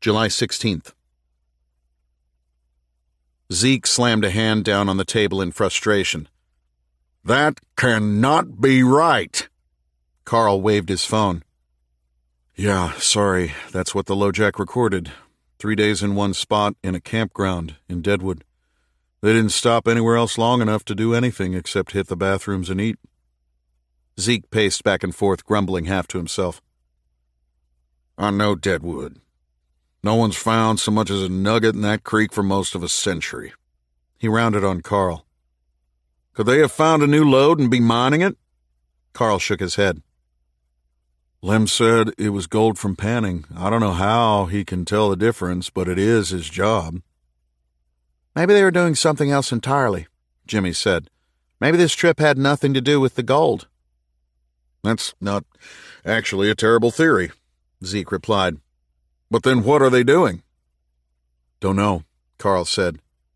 July 16th. Zeke slammed a hand down on the table in frustration. "That cannot be right." Carl waved his phone. "Yeah, sorry, that's what the LoJack recorded. 3 days in one spot in a campground in Deadwood. They didn't stop anywhere else long enough to do anything except hit the bathrooms and eat." Zeke paced back and forth, grumbling half to himself. "I know Deadwood. No one's found so much as a nugget in that creek for most of a century." He rounded on Carl. "Could they have found a new lode and be mining it?" Carl shook his head. "Lem said it was gold from panning. I don't know how he can tell the difference, but it is his job." "Maybe they were doing something else entirely," Jimmy said. "Maybe this trip had nothing to do with the gold." "That's not actually a terrible theory," Zeke replied. "But then what are they doing?" "Don't know," Carl said.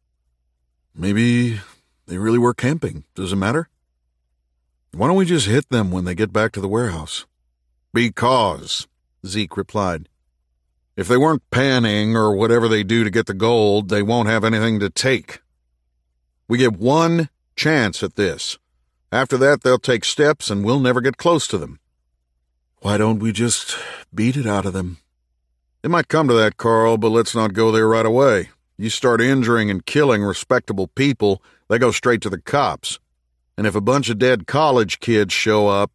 "Maybe they really were camping. Does it matter? Why don't we just hit them when they get back to the warehouse?" "Because," Zeke replied, "if they weren't panning or whatever they do to get the gold, they won't have anything to take. We get one chance at this. After that, they'll take steps and we'll never get close to them." "Why don't we just beat it out of them?" "It might come to that, Carl, but let's not go there right away. You start injuring and killing respectable people, they go straight to the cops. And if a bunch of dead college kids show up,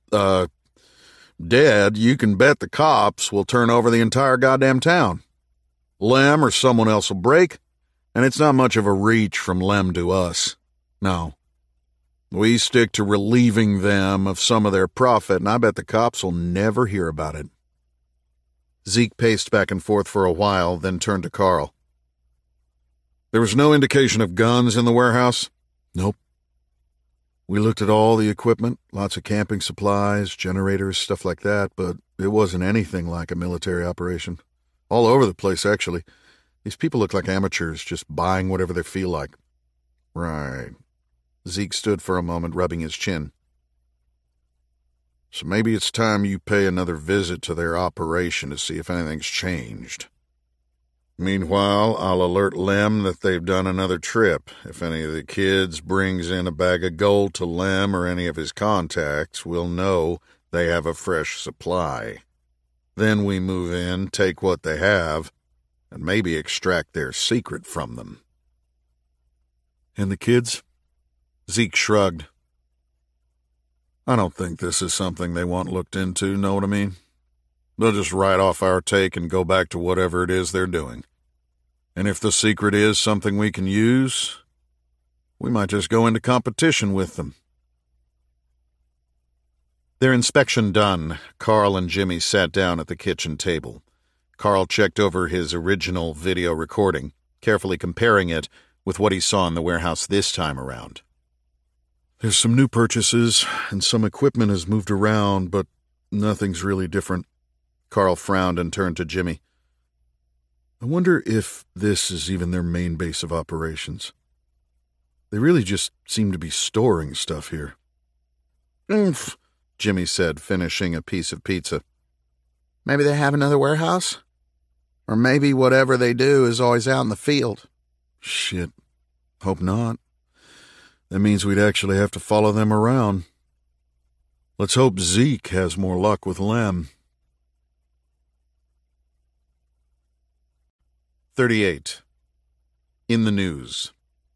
dead, you can bet the cops will turn over the entire goddamn town. Lem or someone else will break, and it's not much of a reach from Lem to us. No. We stick to relieving them of some of their profit, and I bet the cops will never hear about it." Zeke paced back and forth for a while, then turned to Carl. "There was no indication of guns in the warehouse?" "Nope. We looked at all the equipment, lots of camping supplies, generators, stuff like that, but it wasn't anything like a military operation. All over the place, actually. These people look like amateurs, just buying whatever they feel like." "Right." Zeke stood for a moment, rubbing his chin. "So maybe it's time you pay another visit to their operation to see if anything's changed. Meanwhile, I'll alert Lem that they've done another trip. If any of the kids brings in a bag of gold to Lem or any of his contacts, we'll know they have a fresh supply. Then we move in, take what they have, and maybe extract their secret from them." "And the kids?" Zeke shrugged. "I don't think this is something they want looked into, know what I mean? They'll just write off our take and go back to whatever it is they're doing. And if the secret is something we can use, we might just go into competition with them." Their inspection done, Carl and Jimmy sat down at the kitchen table. Carl checked over his original video recording, carefully comparing it with what he saw in the warehouse this time around. "There's some new purchases, and some equipment has moved around, but nothing's really different." Carl frowned and turned to Jimmy. "I wonder if this is even their main base of operations. They really just seem to be storing stuff here." "Oomph," Jimmy said, finishing a piece of pizza. "Maybe they have another warehouse? Or maybe whatever they do is always out in the field." "Shit. Hope not. That means we'd actually have to follow them around. Let's hope Zeke has more luck with Lem." 38. In the news.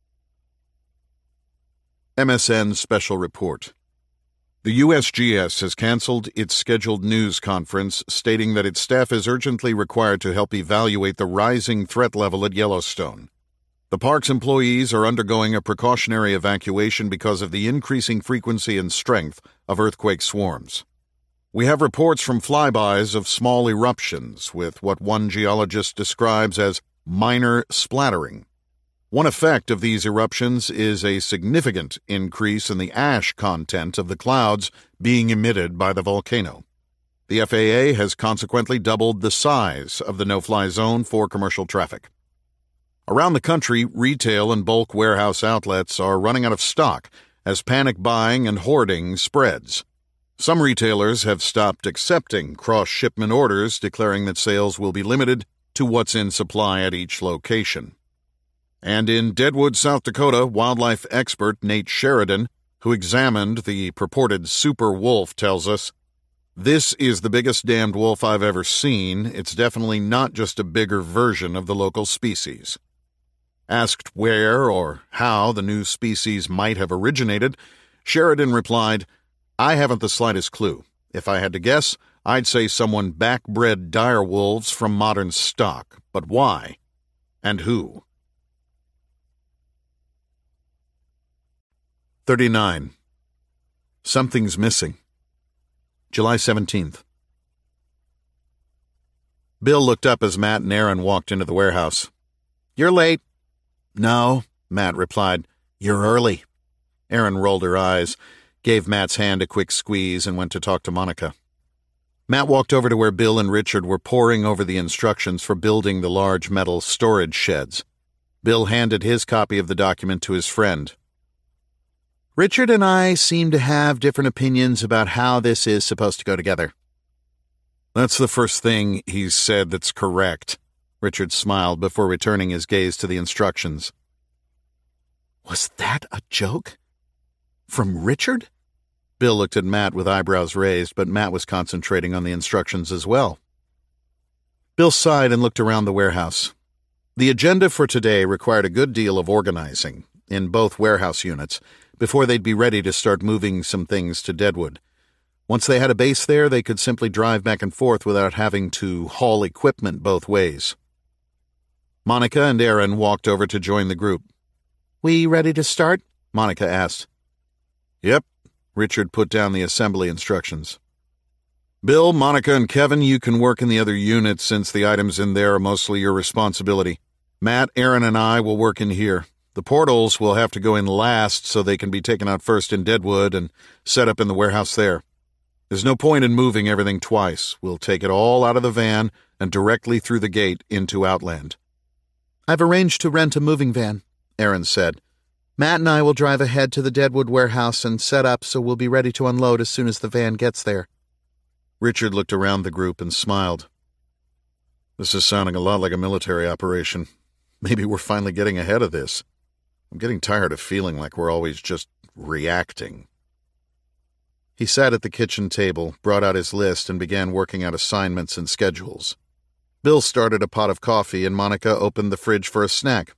MSN Special Report. The USGS has canceled its scheduled news conference, stating that its staff is urgently required to help evaluate the rising threat level at Yellowstone. The park's employees are undergoing a precautionary evacuation because of the increasing frequency and strength of earthquake swarms. We have reports from flybys of small eruptions, with what one geologist describes as minor splattering. One effect of these eruptions is a significant increase in the ash content of the clouds being emitted by the volcano. The FAA has consequently doubled the size of the no-fly zone for commercial traffic. Around the country, retail and bulk warehouse outlets are running out of stock as panic buying and hoarding spreads. Some retailers have stopped accepting cross-shipment orders, declaring that sales will be limited to what's in supply at each location. And in Deadwood, South Dakota, wildlife expert Nate Sheridan, who examined the purported super wolf, tells us, "This is the biggest damned wolf I've ever seen. It's definitely not just a bigger version of the local species." Asked where or how the new species might have originated, Sheridan replied, "I haven't the slightest clue. If I had to guess, I'd say someone backbred dire wolves from modern stock. But why? And who?" 39. Something's missing. July 17th. Bill looked up as Matt and Aaron walked into the warehouse. "You're late." "No," Matt replied. "You're early." Aaron rolled her eyes, gave Matt's hand a quick squeeze, and went to talk to Monica. Matt walked over to where Bill and Richard were poring over the instructions for building the large metal storage sheds. Bill handed his copy of the document to his friend. "Richard and I seem to have different opinions about how this is supposed to go together." "That's the first thing he's said that's correct." Richard smiled before returning his gaze to the instructions. "Was that a joke? From Richard?" Bill looked at Matt with eyebrows raised, but Matt was concentrating on the instructions as well. Bill sighed and looked around the warehouse. The agenda for today required a good deal of organizing in both warehouse units before they'd be ready to start moving some things to Deadwood. Once they had a base there, they could simply drive back and forth without having to haul equipment both ways. Monica and Aaron walked over to join the group. "We ready to start?" Monica asked. "Yep." Richard put down the assembly instructions. "Bill, Monica, and Kevin, you can work in the other units since the items in there are mostly your responsibility. Matt, Aaron, and I will work in here. The portals will have to go in last so they can be taken out first in Deadwood and set up in the warehouse there. There's no point in moving everything twice. We'll take it all out of the van and directly through the gate into Outland." "I've arranged to rent a moving van," Aaron said. "Matt and I will drive ahead to the Deadwood warehouse and set up so we'll be ready to unload as soon as the van gets there." Richard looked around the group and smiled. "This is sounding a lot like a military operation. Maybe we're finally getting ahead of this. I'm getting tired of feeling like we're always just reacting." He sat at the kitchen table, brought out his list, and began working out assignments and schedules. Bill started a pot of coffee, and Monica opened the fridge for a snack.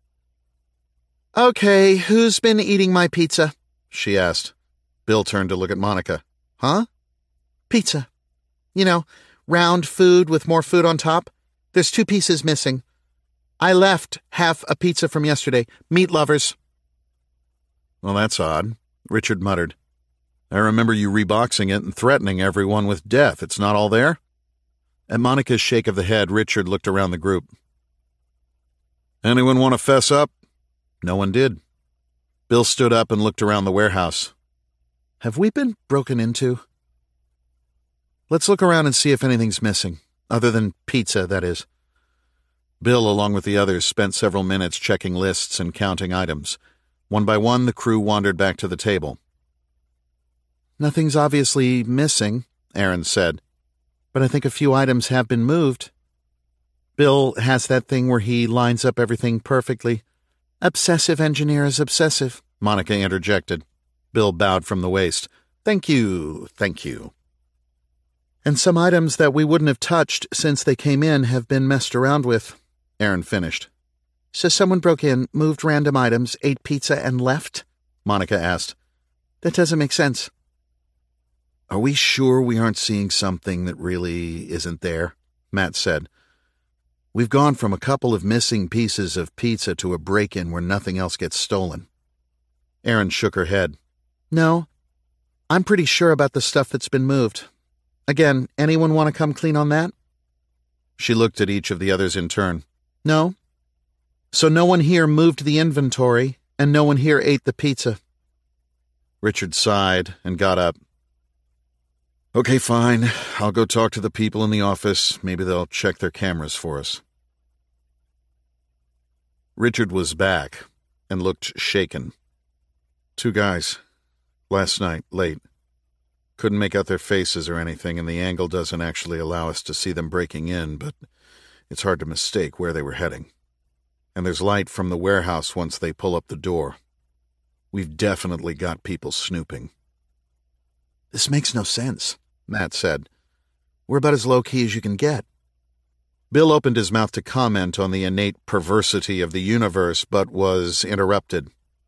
"Okay, who's been eating my pizza?" she asked. Bill turned to look at Monica. "Huh?" "Pizza. You know, round food with more food on top. There's 2 pieces missing. I left half a pizza from yesterday. Meat lovers." "Well, that's odd," Richard muttered. "I remember you reboxing it and threatening everyone with death. It's not all there?" At Monica's shake of the head, Richard looked around the group. "Anyone want to fess up?" No one did. Bill stood up and looked around the warehouse. "Have we been broken into?" "Let's look around and see if anything's missing. Other than pizza, that is." Bill, along with the others, spent several minutes checking lists and counting items. One by one, the crew wandered back to the table. "Nothing's obviously missing," Aaron said, "but I think a few items have been moved." Bill has that thing where he lines up everything perfectly. "Obsessive engineer is obsessive," Monica interjected. Bill bowed from the waist. Thank you. "And some items that we wouldn't have touched since they came in have been messed around with," Aaron finished. "So someone broke in, moved random items, ate pizza, and left?" Monica asked. "That doesn't make sense." "Are we sure we aren't seeing something that really isn't there?" Matt said. "We've gone from a couple of missing pieces of pizza to a break-in where nothing else gets stolen." Aaron shook her head. "No, I'm pretty sure about the stuff that's been moved. Again, anyone want to come clean on that?" She looked at each of the others in turn. "No? So no one here moved the inventory, and no one here ate the pizza." Richard sighed and got up. "Okay, fine. I'll go talk to the people in the office. Maybe they'll check their cameras for us." Richard was back and looked shaken. 2 guys. Last night, late. Couldn't make out their faces or anything, and the angle doesn't actually allow us to see them breaking in, but It's hard to mistake where they were heading. And there's light from the warehouse once they pull up the door. We've definitely got people snooping. This makes no sense, Matt said. We're about as low-key as you can get. Bill opened his mouth to comment on the innate perversity of the universe, but was interrupted.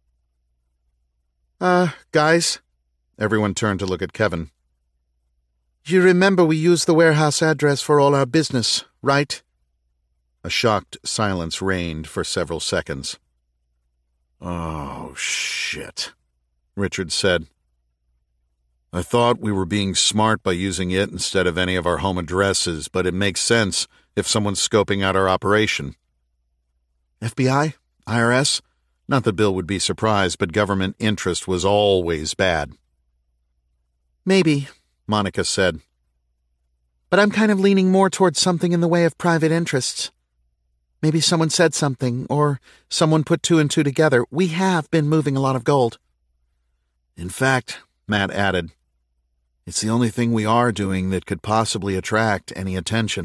Guys? Everyone turned to look at Kevin. You remember we used the warehouse address for all our business, right? A shocked silence reigned for several seconds. Oh, shit, Richard said. I thought we were being smart by using it instead of any of our home addresses, but it makes sense if someone's scoping out our operation. FBI? IRS? Not that Bill would be surprised, but government interest was always bad. Maybe, Monica said. But I'm kind of leaning more towards something in the way of private interests. Maybe someone said something, or someone put two and two together. We have been moving a lot of gold. In fact, Matt added, it's the only thing we are doing that could possibly attract any attention.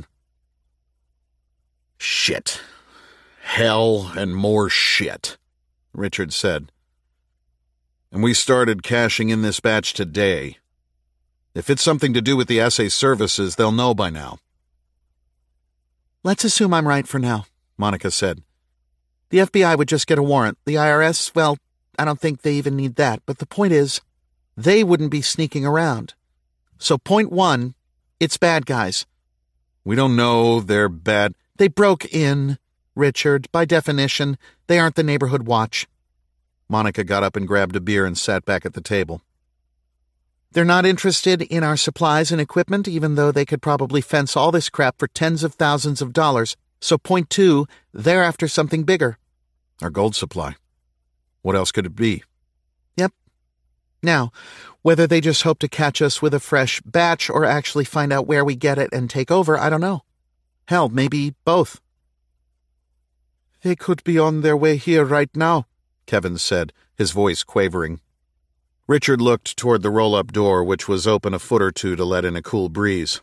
Shit. Hell and more shit, Richard said. And we started cashing in this batch today. If it's something to do with the assay services, they'll know by now. Let's assume I'm right for now, Monica said. The FBI would just get a warrant. The IRS, well, I don't think they even need that. But the point is, they wouldn't be sneaking around. So point one, it's bad guys. We don't know they're bad. They broke in, Richard. By definition, they aren't the neighborhood watch. Monica got up and grabbed a beer and sat back at the table. They're not interested in our supplies and equipment, even though they could probably fence all this crap for tens of thousands of dollars. So point two, they're after something bigger. Our gold supply. What else could it be? Yep. Now, whether they just hope to catch us with a fresh batch or actually find out where we get it and take over, I don't know. Hell, maybe both. They could be on their way here right now, Kevin said, his voice quavering. Richard looked toward the roll-up door, which was open a foot or two to let in a cool breeze.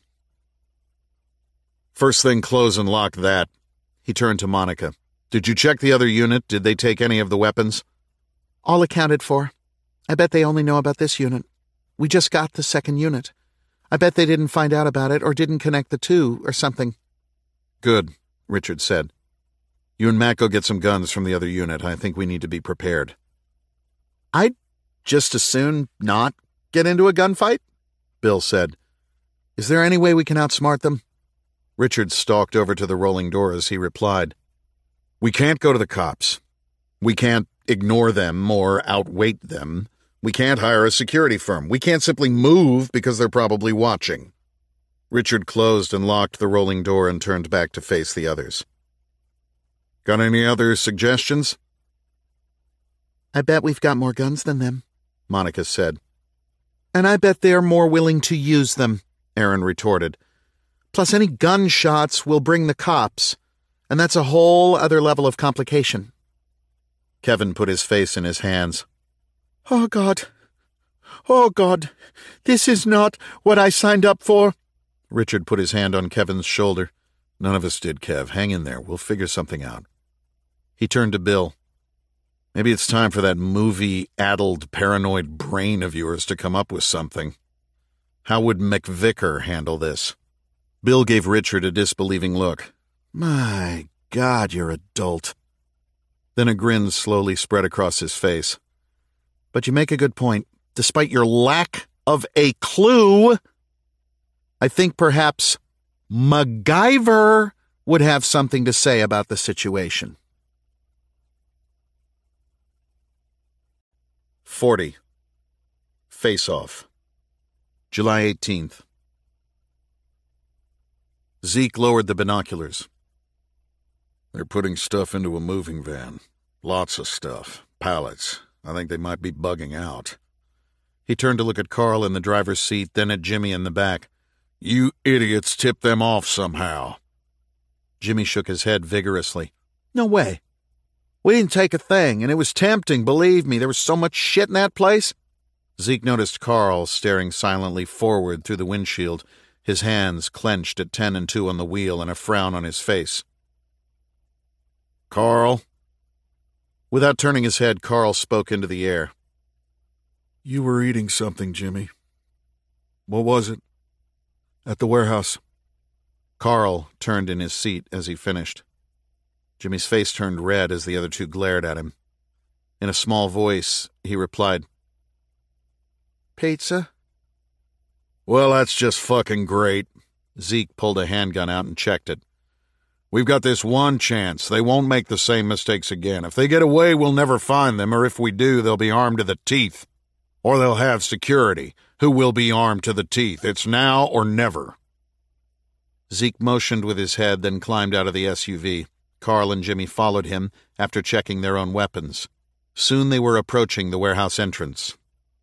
First thing, close and lock that. He turned to Monica. Did you check the other unit? Did they take any of the weapons? All accounted for. I bet they only know about this unit. We just got the second unit. I bet they didn't find out about it or didn't connect the two or something. Good, Richard said. You and Matt go get some guns from the other unit. I think we need to be prepared. I'd just as soon not get into a gunfight, Bill said. Is there any way we can outsmart them? Richard stalked over to the rolling door as he replied. We can't go to the cops. We can't ignore them or outweight them. We can't hire a security firm. We can't simply move because they're probably watching. Richard closed and locked the rolling door and turned back to face the others. Got any other suggestions? I bet we've got more guns than them, Monica said. And I bet they're more willing to use them, Aaron retorted. Plus any gunshots will bring the cops, and that's a whole other level of complication. Kevin put his face in his hands. Oh, God. Oh, God. This is not what I signed up for. Richard put his hand on Kevin's shoulder. None of us did, Kev. Hang in there. We'll figure something out. He turned to Bill. Maybe it's time for that movie-addled, paranoid brain of yours to come up with something. How would McVicker handle this? Bill gave Richard a disbelieving look. My God, you're a dolt. Then a grin slowly spread across his face. But you make a good point. Despite your lack of a clue, I think perhaps MacGyver would have something to say about the situation. 40. Face-Off. July 18th. Zeke lowered the binoculars. They're putting stuff into a moving van. Lots of stuff. Pallets. I think they might be bugging out. He turned to look at Carl in the driver's seat, then at Jimmy in the back. You idiots tipped them off somehow. Jimmy shook his head vigorously. No way. We didn't take a thing, and it was tempting, believe me. There was so much shit in that place. Zeke noticed Carl staring silently forward through the windshield, his hands clenched at 10 and 2 on the wheel and a frown on his face. "Carl." Without turning his head, Carl spoke into the air. "You were eating something, Jimmy. What was it?" "At the warehouse." Carl turned in his seat as he finished. Jimmy's face turned red as the other two glared at him. In a small voice, he replied, "Pizza?" "Well, that's just fucking great." Zeke pulled a handgun out and checked it. "We've got this one chance. They won't make the same mistakes again. If they get away, we'll never find them, or if we do, they'll be armed to the teeth. Or they'll have security, who will be armed to the teeth. It's now or never." Zeke motioned with his head, then climbed out of the SUV. Carl and Jimmy followed him after checking their own weapons. Soon they were approaching the warehouse entrance.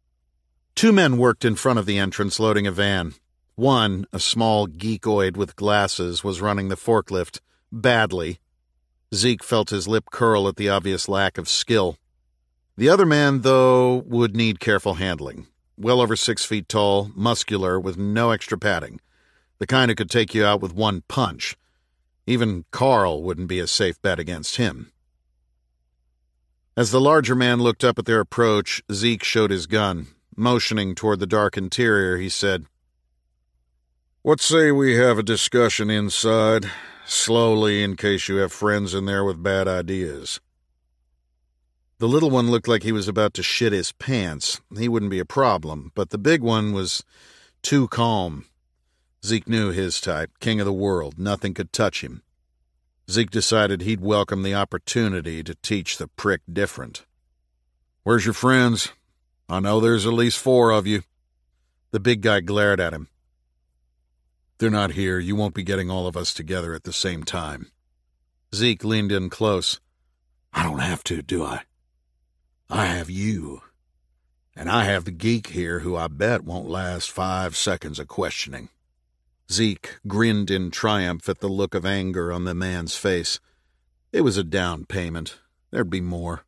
2 men worked in front of the entrance loading a van. One, a small geekoid with glasses, was running the forklift, badly. Zeke felt his lip curl at the obvious lack of skill. The other man, though, would need careful handling. Well over 6 feet tall, muscular, with no extra padding. The kind who could take you out with one punch. Even Carl wouldn't be a safe bet against him. As the larger man looked up at their approach, Zeke showed his gun. Motioning toward the dark interior, he said, "What say we have a discussion inside, slowly, in case you have friends in there with bad ideas?" The little one looked like he was about to shit his pants. He wouldn't be a problem, but the big one was too calm. Zeke knew his type, king of the world. Nothing could touch him. Zeke decided he'd welcome the opportunity to teach the prick different. "Where's your friends? I know there's at least 4 of you." The big guy glared at him. "They're not here. You won't be getting all of us together at the same time." Zeke leaned in close. "I don't have to, do I? I have you. And I have the geek here who I bet won't last 5 seconds of questioning." Zeke grinned in triumph at the look of anger on the man's face. It was a down payment. There'd be more.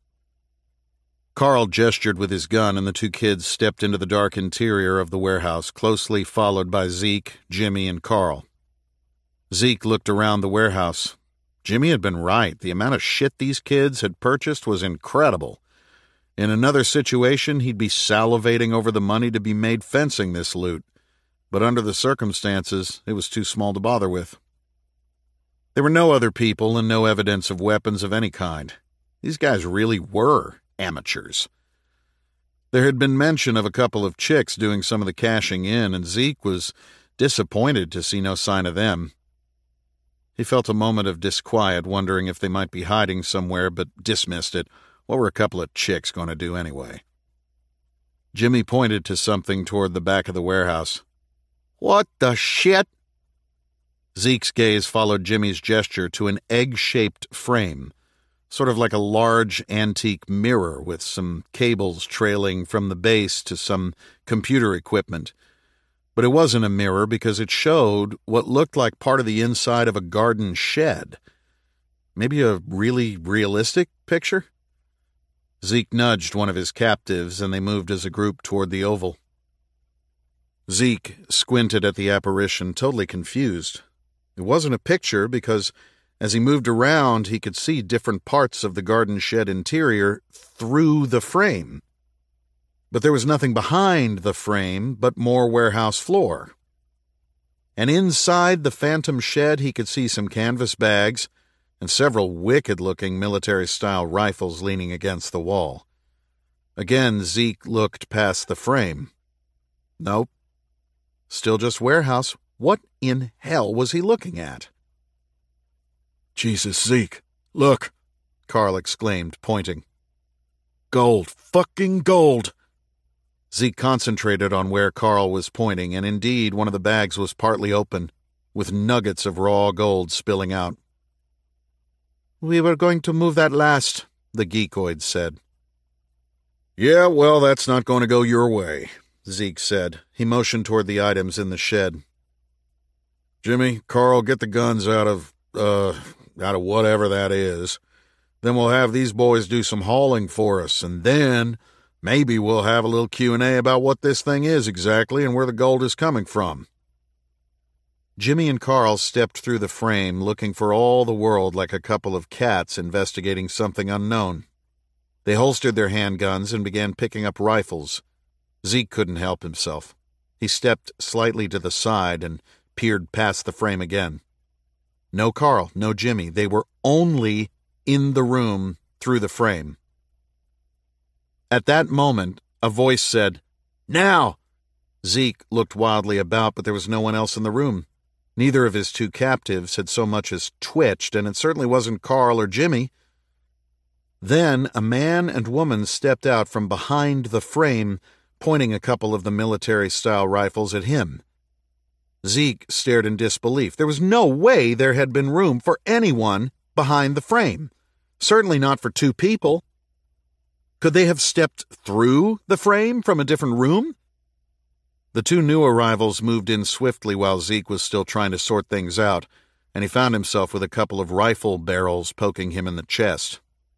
Carl gestured with his gun, and the 2 kids stepped into the dark interior of the warehouse, closely followed by Zeke, Jimmy, and Carl. Zeke looked around the warehouse. Jimmy had been right. The amount of shit these kids had purchased was incredible. In another situation, he'd be salivating over the money to be made fencing this loot. But under the circumstances, it was too small to bother with. There were no other people and no evidence of weapons of any kind. These guys really were amateurs. There had been mention of a couple of chicks doing some of the cashing in, and Zeke was disappointed to see no sign of them. He felt a moment of disquiet, wondering if they might be hiding somewhere, but dismissed it. What were a couple of chicks going to do anyway? Jimmy pointed to something toward the back of the warehouse. "What the shit?" Zeke's gaze followed Jimmy's gesture to an egg-shaped frame, sort of like a large antique mirror with some cables trailing from the base to some computer equipment. But it wasn't a mirror because it showed what looked like part of the inside of a garden shed. Maybe a really realistic picture? Zeke nudged one of his captives, and they moved as a group toward the oval. Zeke squinted at the apparition, totally confused. It wasn't a picture because, as he moved around, he could see different parts of the garden shed interior through the frame. But there was nothing behind the frame but more warehouse floor. And inside the phantom shed, he could see some canvas bags and several wicked-looking military-style rifles leaning against the wall. Again, Zeke looked past the frame. Nope. Still just warehouse. What in hell was he looking at? "Jesus, Zeke, look!" Carl exclaimed, pointing. "Gold, fucking gold!" Zeke concentrated on where Carl was pointing, and indeed one of the bags was partly open, with nuggets of raw gold spilling out. "We were going to move that last," the geekoid said. "Yeah, well, that's not going to go your way," Zeke said. He motioned toward the items in the shed. "Jimmy, Carl, get the guns out of whatever that is. Then we'll have these boys do some hauling for us, and then maybe we'll have a little Q&A about what this thing is exactly and where the gold is coming from." Jimmy and Carl stepped through the frame, looking for all the world like a couple of cats investigating something unknown. They holstered their handguns and began picking up rifles. Zeke couldn't help himself. He stepped slightly to the side and peered past the frame again. No Carl, no Jimmy. They were only in the room through the frame. At that moment, a voice said, "Now!" Zeke looked wildly about, but there was no one else in the room. Neither of his two captives had so much as twitched, and it certainly wasn't Carl or Jimmy. Then a man and woman stepped out from behind the frame, pointing a couple of the military-style rifles at him. Zeke stared in disbelief. There was no way there had been room for anyone behind the frame. Certainly not for two people. Could they have stepped through the frame from a different room? The two new arrivals moved in swiftly while Zeke was still trying to sort things out, and he found himself with a couple of rifle barrels poking him in the chest.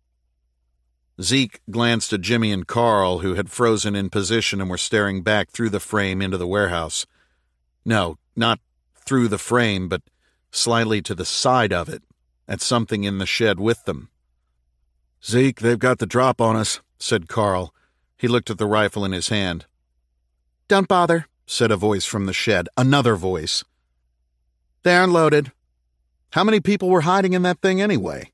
Zeke glanced at Jimmy and Carl, who had frozen in position and were staring back through the frame into the warehouse. No, not through the frame, but slightly to the side of it, at something in the shed with them. "Zeke, they've got the drop on us," said Carl. He looked at the rifle in his hand. "Don't bother," said a voice from the shed, another voice. "They aren't loaded." How many people were hiding in that thing anyway?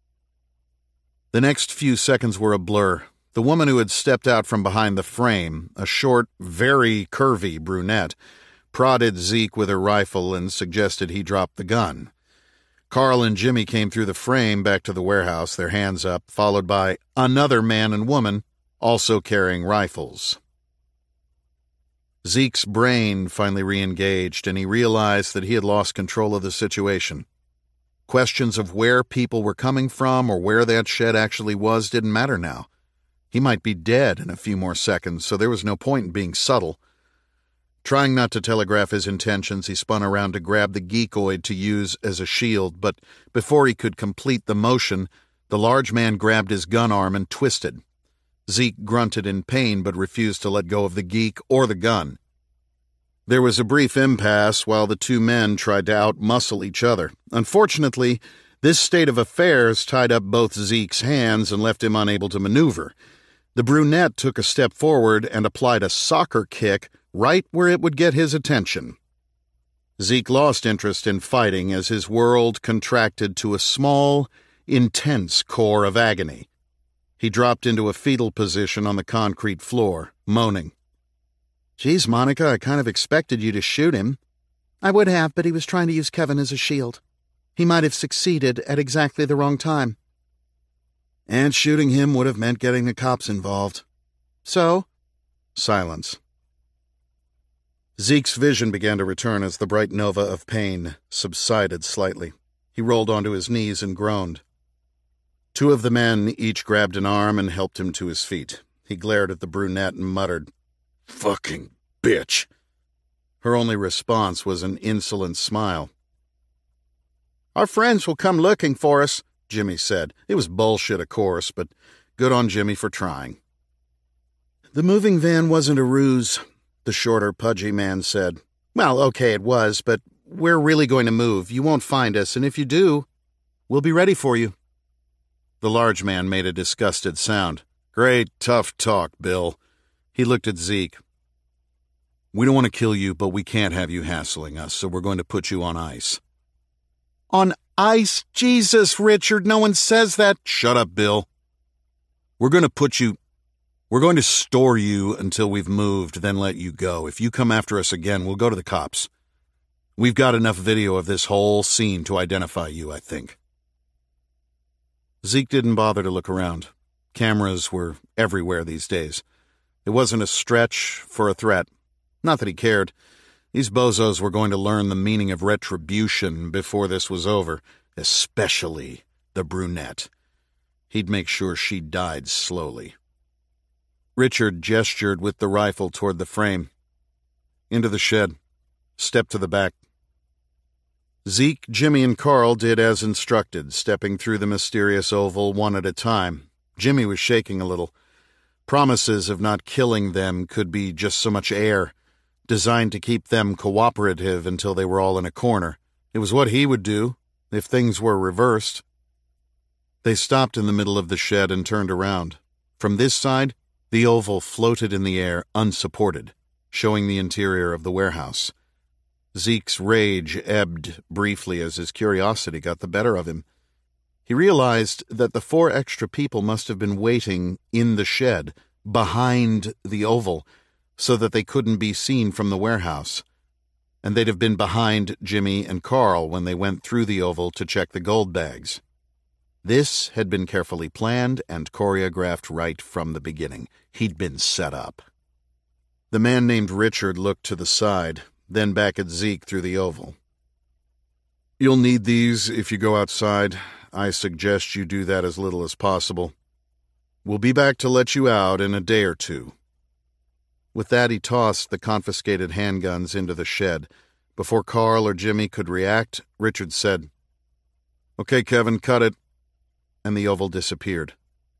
The next few seconds were a blur. The woman who had stepped out from behind the frame, a short, very curvy brunette, prodded Zeke with her rifle and suggested he drop the gun. Carl and Jimmy came through the frame back to the warehouse, their hands up, followed by another man and woman, also carrying rifles. Zeke's brain finally re-engaged, and he realized that he had lost control of the situation. Questions of where people were coming from or where that shed actually was didn't matter now. He might be dead in a few more seconds, so there was no point in being subtle. Trying not to telegraph his intentions, he spun around to grab the geekoid to use as a shield, but before he could complete the motion, the large man grabbed his gun arm and twisted. Zeke grunted in pain but refused to let go of the geek or the gun. There was a brief impasse while the two men tried to outmuscle each other. Unfortunately, this state of affairs tied up both Zeke's hands and left him unable to maneuver. The brunette took a step forward and applied a soccer kick right where it would get his attention. Zeke lost interest in fighting as his world contracted to a small, intense core of agony. He dropped into a fetal position on the concrete floor, moaning. "Geez, Monica, I kind of expected you to shoot him." "I would have, but he was trying to use Kevin as a shield. He might have succeeded at exactly the wrong time." "And shooting him would have meant getting the cops involved." "So?" Silence. Zeke's vision began to return as the bright nova of pain subsided slightly. He rolled onto his knees and groaned. Two of the men each grabbed an arm and helped him to his feet. He glared at the brunette and muttered, "Fucking bitch." Her only response was an insolent smile. "Our friends will come looking for us," Jimmy said. It was bullshit, of course, but good on Jimmy for trying. "The moving van wasn't a ruse," the shorter, pudgy man said. "Well, okay, it was, but we're really going to move. You won't find us, and if you do, we'll be ready for you." The large man made a disgusted sound. "Great, tough talk, Bill." He looked at Zeke. "We don't want to kill you, but we can't have you hassling us, so we're going to put you on ice." "On ice? Jesus, Richard, no one says that." "Shut up, Bill. We're going to store you until we've moved, then let you go. If you come after us again, we'll go to the cops. We've got enough video of this whole scene to identify you, I think." Zeke didn't bother to look around. Cameras were everywhere these days. It wasn't a stretch for a threat. Not that he cared. These bozos were going to learn the meaning of retribution before this was over, especially the brunette. He'd make sure she died slowly. Richard gestured with the rifle toward the frame. Into the shed. Step to the back. Zeke, Jimmy, and Carl did as instructed, stepping through the mysterious oval one at a time. Jimmy was shaking a little. Promises of not killing them could be just so much air. designed to keep them cooperative until they were all in a corner. It was what he would do if things were reversed. They stopped in the middle of the shed and turned around. From this side, the oval floated in the air unsupported, showing the interior of the warehouse. Zeke's rage ebbed briefly as his curiosity got the better of him. He realized that the 4 extra people must have been waiting in the shed, behind the oval, so that they couldn't be seen from the warehouse. And they'd have been behind Jimmy and Carl when they went through the oval to check the gold bags. This had been carefully planned and choreographed right from the beginning. He'd been set up. The man named Richard looked to the side, then back at Zeke through the oval. "You'll need these if you go outside. I suggest you do that as little as possible. We'll be back to let you out in a day or 2. With that, he tossed the confiscated handguns into the shed. Before Carl or Jimmy could react, Richard said, "Okay, Kevin, cut it." And the oval disappeared.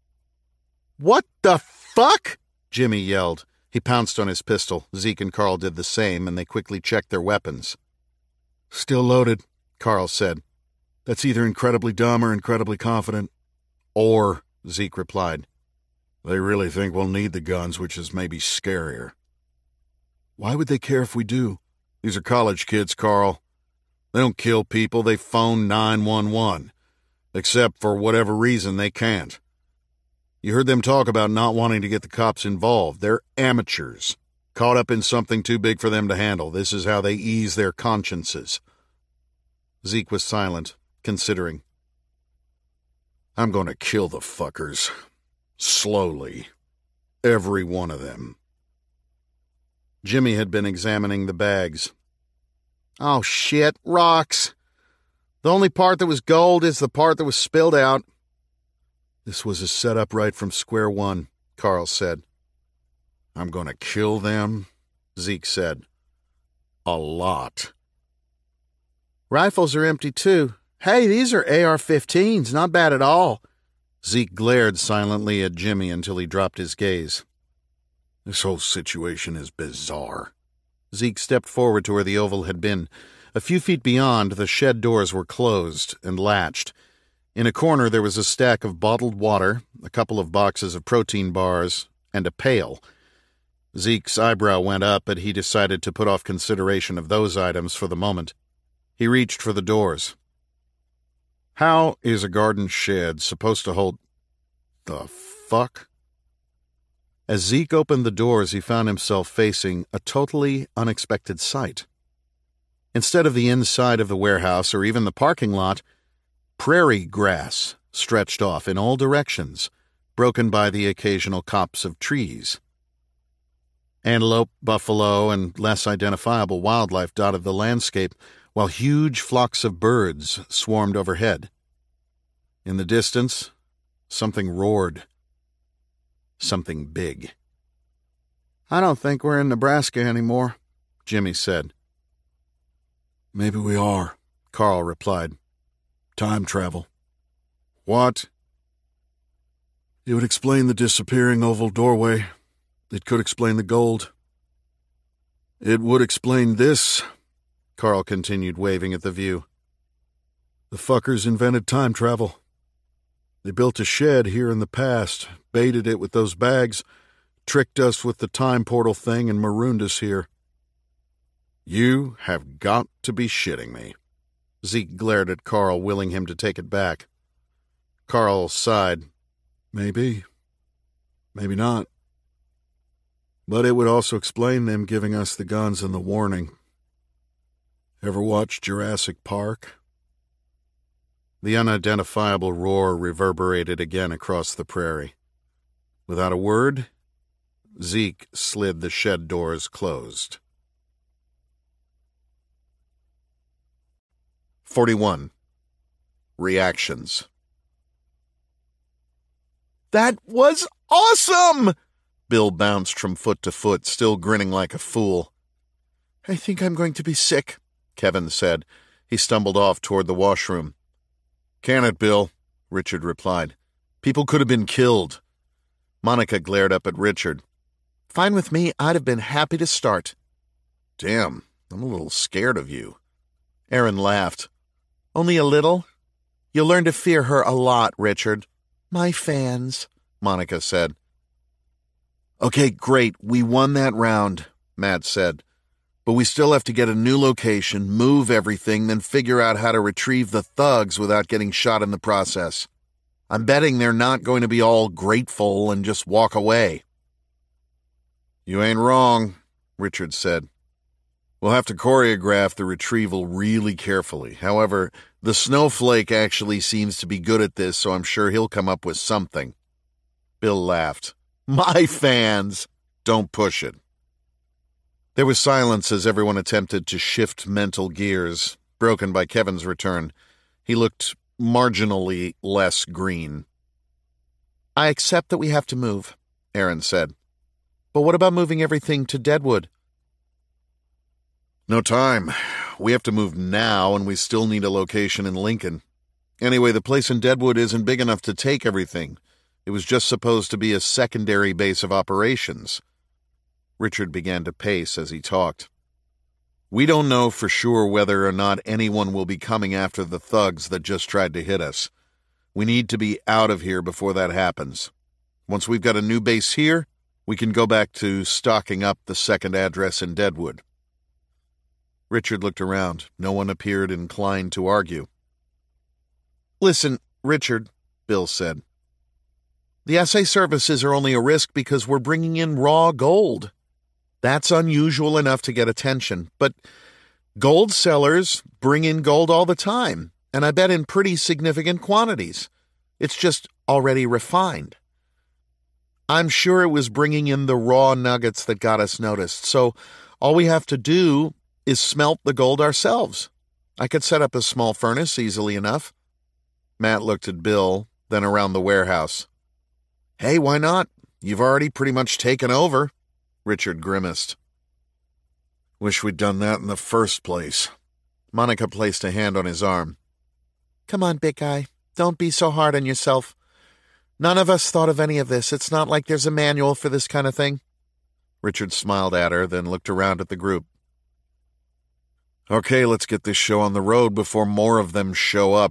What the fuck? Jimmy yelled. He pounced on his pistol. Zeke and Carl did the same, and they quickly checked their weapons. "Still loaded," Carl said. "That's either incredibly dumb or incredibly confident." "Or," Zeke replied. "They really think we'll need the guns, which is maybe scarier." "Why would they care if we do? These are college kids, Carl. They don't kill people, they phone 911. Except for whatever reason they can't. You heard them talk about not wanting to get the cops involved. They're amateurs, caught up in something too big for them to handle. This is how they ease their consciences." Zeke was silent, considering. "I'm going to kill the fuckers. Slowly. Every one of them." Jimmy had been examining the bags. "Oh shit, rocks. The only part that was gold is the part that was spilled out." "This was a setup right from square one," Carl said. "I'm going to kill them," Zeke said. "A lot." "Rifles are empty too. Hey, these are AR-15s, not bad at all." Zeke glared silently at Jimmy until he dropped his gaze. "This whole situation is bizarre." Zeke stepped forward to where the oval had been. A few feet beyond, the shed doors were closed and latched. In a corner there was a stack of bottled water, a couple of boxes of protein bars, and a pail. Zeke's eyebrow went up, but he decided to put off consideration of those items for the moment. He reached for the doors. "How is a garden shed supposed to hold... the fuck?" As Zeke opened the doors, he found himself facing a totally unexpected sight. Instead of the inside of the warehouse or even the parking lot, prairie grass stretched off in all directions, broken by the occasional copse of trees. Antelope, buffalo, and less identifiable wildlife dotted the landscape, while huge flocks of birds swarmed overhead. In the distance, something roared. Something big. "I don't think we're in Nebraska anymore," Jimmy said. "Maybe we are," Carl replied. "Time travel." "What?" "It would explain the disappearing oval doorway. It could explain the gold." "It would explain this," Carl continued, waving at the view. "The fuckers invented time travel. They built a shed here in the past, baited it with those bags, tricked us with the time portal thing, and marooned us here." "You have got to be shitting me." Zeke glared at Carl, willing him to take it back. Carl sighed. "Maybe. Maybe not. But it would also explain them giving us the guns and the warning. Ever watch Jurassic Park?" The unidentifiable roar reverberated again across the prairie. Without a word, Zeke slid the shed doors closed. 41. Reactions. "That was awesome!" Bill bounced from foot to foot, still grinning like a fool. "I think I'm going to be sick," Kevin said. He stumbled off toward the washroom. "Can it, Bill?" Richard replied. "People could have been killed." Monica glared up at Richard. "Fine with me. I'd have been happy to start." Damn, I'm a little scared of you. Aaron laughed. Only a little? You'll learn to fear her a lot, Richard. My fans, Monica said. Okay, great. We won that round, Matt said. But we still have to get a new location, move everything, then figure out how to retrieve the thugs without getting shot in the process. I'm betting they're not going to be all grateful and just walk away. You ain't wrong, Richard said. We'll have to choreograph the retrieval really carefully. However, the snowflake actually seems to be good at this, so I'm sure he'll come up with something. Bill laughed. My fans! Don't push it. There was silence as everyone attempted to shift mental gears, broken by Kevin's return. He looked marginally less green. I accept that we have to move, Aaron said. But what about moving everything to Deadwood? No time. We have to move now, and we still need a location in Lincoln. Anyway, the place in Deadwood isn't big enough to take everything. It was just supposed to be a secondary base of operations. Richard began to pace as he talked. We don't know for sure whether or not anyone will be coming after the thugs that just tried to hit us. We need to be out of here before that happens. Once we've got a new base here, we can go back to stocking up the second address in Deadwood. Richard looked around. No one appeared inclined to argue. Listen, Richard, Bill said. The SA services are only a risk because we're bringing in raw gold. That's unusual enough to get attention, but gold sellers bring in gold all the time, and I bet in pretty significant quantities. It's just already refined. I'm sure it was bringing in the raw nuggets that got us noticed, so all we have to do is smelt the gold ourselves. I could set up a small furnace easily enough. Matt looked at Bill, then around the warehouse. Hey, why not? You've already pretty much taken over. Richard grimaced. Wish we'd done that in the first place. Monica placed a hand on his arm. Come on, big guy. Don't be so hard on yourself. None of us thought of any of this. It's not like there's a manual for this kind of thing. Richard smiled at her, then looked around at the group. Okay, let's get this show on the road before more of them show up.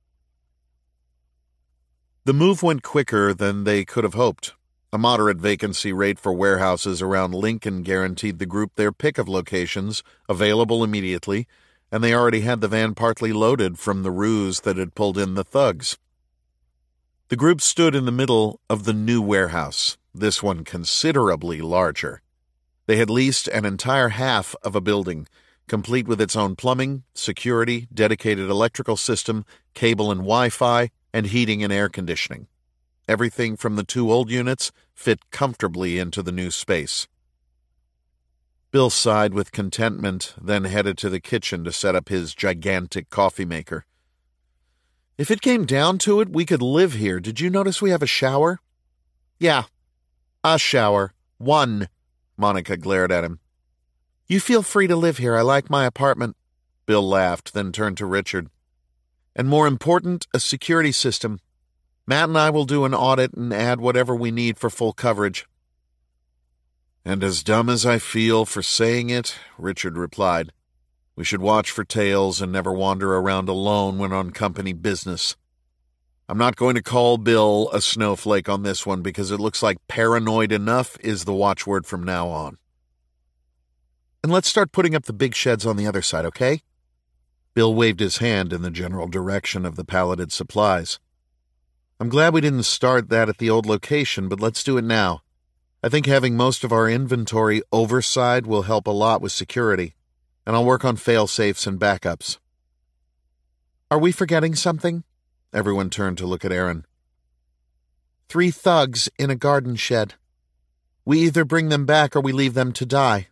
The move went quicker than they could have hoped. A moderate vacancy rate for warehouses around Lincoln guaranteed the group their pick of locations, available immediately, and they already had the van partly loaded from the ruse that had pulled in the thugs. The group stood in the middle of the new warehouse, this one considerably larger. They had leased an entire half of a building, complete with its own plumbing, security, dedicated electrical system, cable and Wi-Fi, and heating and air conditioning. Everything from the two old units fit comfortably into the new space. Bill sighed with contentment, then headed to the kitchen to set up his gigantic coffee maker. If it came down to it, we could live here. Did you notice we have a shower? Yeah, a shower. One. Monica glared at him. You feel free to live here. I like my apartment. Bill laughed, then turned to Richard. And more important, a security system. Matt and I will do an audit and add whatever we need for full coverage. And as dumb as I feel for saying it, Richard replied, we should watch for tails and never wander around alone when on company business. I'm not going to call Bill a snowflake on this one because it looks like paranoid enough is the watchword from now on. And let's start putting up the big sheds on the other side, okay? Bill waved his hand in the general direction of the palleted supplies. I'm glad we didn't start that at the old location, but let's do it now. I think having most of our inventory overside will help a lot with security, and I'll work on fail-safes and backups. Are we forgetting something? Everyone turned to look at Aaron. 3 thugs in a garden shed. We either bring them back or we leave them to die.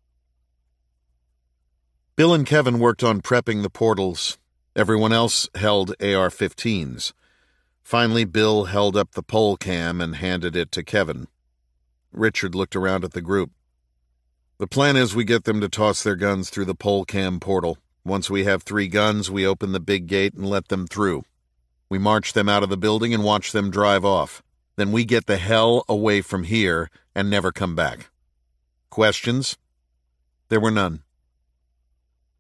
Bill and Kevin worked on prepping the portals. Everyone else held AR-15s. Finally, Bill held up the pole cam and handed it to Kevin. Richard looked around at the group. The plan is we get them to toss their guns through the pole cam portal. Once we have 3 guns, we open the big gate and let them through. We march them out of the building and watch them drive off. Then we get the hell away from here and never come back. Questions? There were none.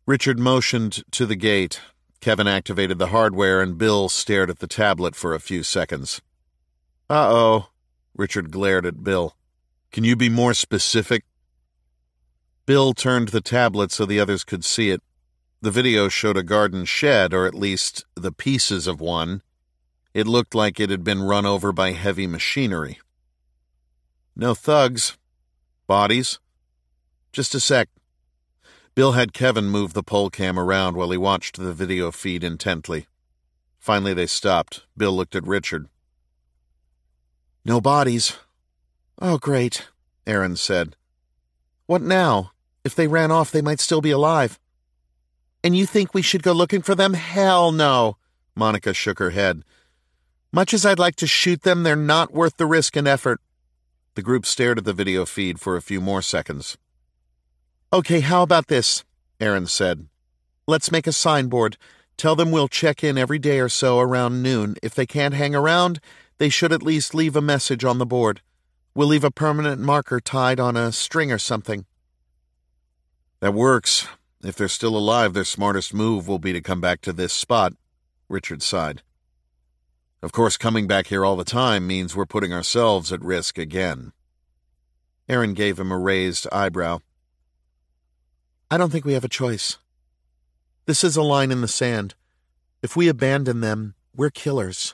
Richard motioned to the gate. Kevin activated the hardware, and Bill stared at the tablet for a few seconds. Uh-oh, Richard glared at Bill. Can you be more specific? Bill turned the tablet so the others could see it. The video showed a garden shed, or at least the pieces of one. It looked like it had been run over by heavy machinery. No thugs. Bodies. Just a sec. Bill had Kevin move the pole cam around while he watched the video feed intently. Finally they stopped. Bill looked at Richard. No bodies. Oh, great, Aaron said. What now? If they ran off, they might still be alive. And you think we should go looking for them? Hell no, Monica shook her head. Much as I'd like to shoot them, they're not worth the risk and effort. The group stared at the video feed for a few more seconds. Okay, how about this? Aaron said. Let's make a signboard. Tell them we'll check in every day or so around noon. If they can't hang around, they should at least leave a message on the board. We'll leave a permanent marker tied on a string or something. That works. If they're still alive, their smartest move will be to come back to this spot, Richard sighed. Of course, coming back here all the time means we're putting ourselves at risk again. Aaron gave him a raised eyebrow. I don't think we have a choice. This is a line in the sand. If we abandon them, we're killers.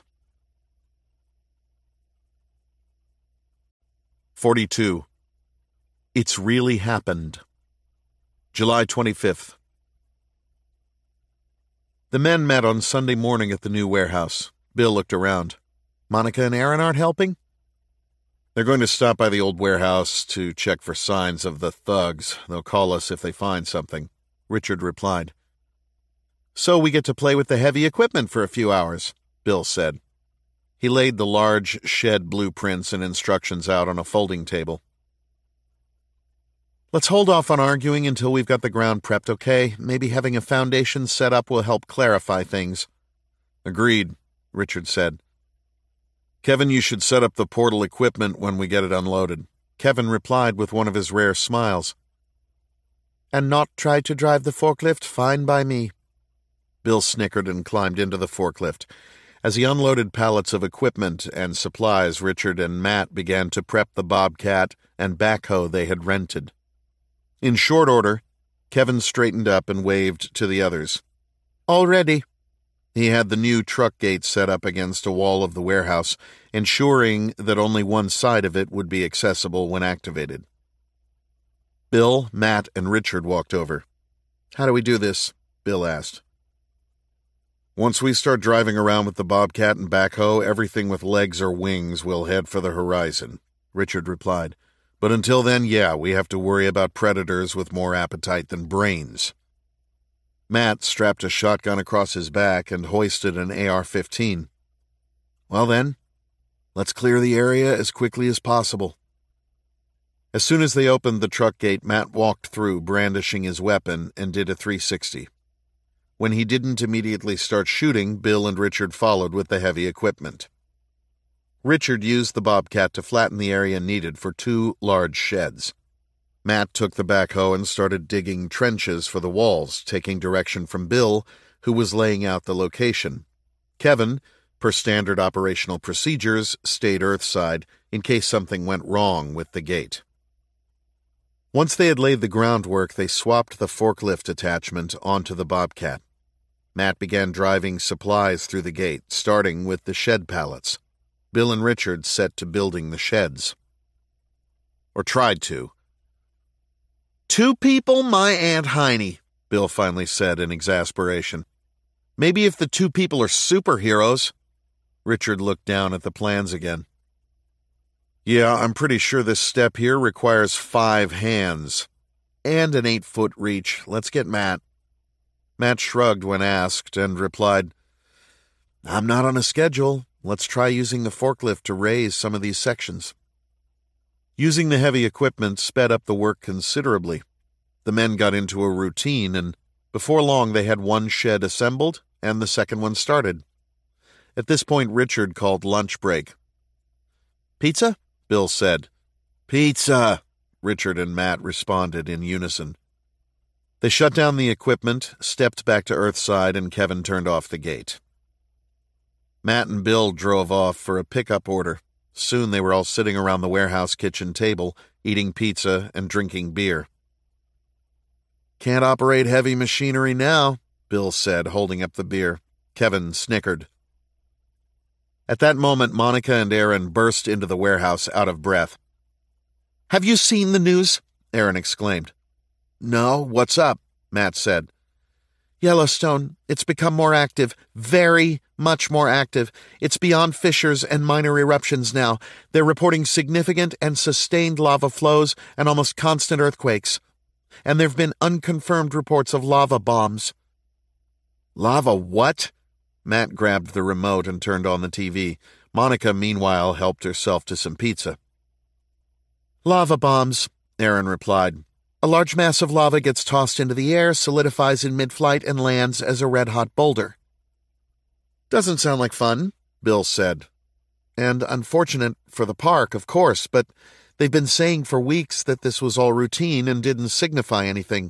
42. It's really happened. July 25th. The men met on Sunday morning at the new warehouse. Bill looked around. Monica and Aaron aren't helping? They're going to stop by the old warehouse to check for signs of the thugs. They'll call us if they find something, Richard replied. So we get to play with the heavy equipment for a few hours, Bill said. He laid the large shed blueprints and instructions out on a folding table. Let's hold off on arguing until we've got the ground prepped, okay? Maybe having a foundation set up will help clarify things. Agreed, Richard said. Kevin, you should set up the portal equipment when we get it unloaded. Kevin replied with one of his rare smiles. And not try to drive the forklift? Fine by me. Bill snickered and climbed into the forklift. As he unloaded pallets of equipment and supplies, Richard and Matt began to prep the Bobcat and backhoe they had rented. In short order, Kevin straightened up and waved to the others. All ready. He had the new truck gate set up against a wall of the warehouse, ensuring that only one side of it would be accessible when activated. Bill, Matt, and Richard walked over. How do we do this? Bill asked. Once we start driving around with the Bobcat and backhoe, everything with legs or wings will head for the horizon, Richard replied. But until then, yeah, we have to worry about predators with more appetite than brains. Matt strapped a shotgun across his back and hoisted an AR-15. Well then, let's clear the area as quickly as possible. As soon as they opened the truck gate, Matt walked through, brandishing his weapon, and did a 360. When he didn't immediately start shooting, Bill and Richard followed with the heavy equipment. Richard used the Bobcat to flatten the area needed for 2 large sheds. Matt took the backhoe and started digging trenches for the walls, taking direction from Bill, who was laying out the location. Kevin, per standard operational procedures, stayed earthside in case something went wrong with the gate. Once they had laid the groundwork, they swapped the forklift attachment onto the Bobcat. Matt began driving supplies through the gate, starting with the shed pallets. Bill and Richard set to building the sheds. Or tried to. 2 people, my Aunt Heine, Bill finally said in exasperation. Maybe if the 2 people are superheroes. Richard looked down at the plans again. Yeah, I'm pretty sure this step here requires 5 hands. And an 8-foot reach. Let's get Matt. Matt shrugged when asked and replied, I'm not on a schedule. Let's try using the forklift to raise some of these sections. Using the heavy equipment sped up the work considerably. The men got into a routine, and before long they had 1 shed assembled and the second one started. At this point, Richard called lunch break. Pizza? Bill said. Pizza, Richard and Matt responded in unison. They shut down the equipment, stepped back to Earthside, and Kevin turned off the gate. Matt and Bill drove off for a pickup order. Soon they were all sitting around the warehouse kitchen table, eating pizza and drinking beer. "Can't operate heavy machinery now," Bill said, holding up the beer. Kevin snickered. At that moment, Monica and Aaron burst into the warehouse out of breath. "Have you seen the news?" Aaron exclaimed. "No, what's up?" Matt said. "Yellowstone, it's become more active, very much more active. It's beyond fissures and minor eruptions now. They're reporting significant and sustained lava flows and almost constant earthquakes. And there have been unconfirmed reports of lava bombs." "Lava what?" Matt grabbed the remote and turned on the TV. Monica, meanwhile, helped herself to some pizza. "Lava bombs," Aaron replied. "A large mass of lava gets tossed into the air, solidifies in mid-flight, and lands as a red-hot boulder." "Doesn't sound like fun," Bill said. "And unfortunate for the park, of course, but they've been saying for weeks that this was all routine and didn't signify anything."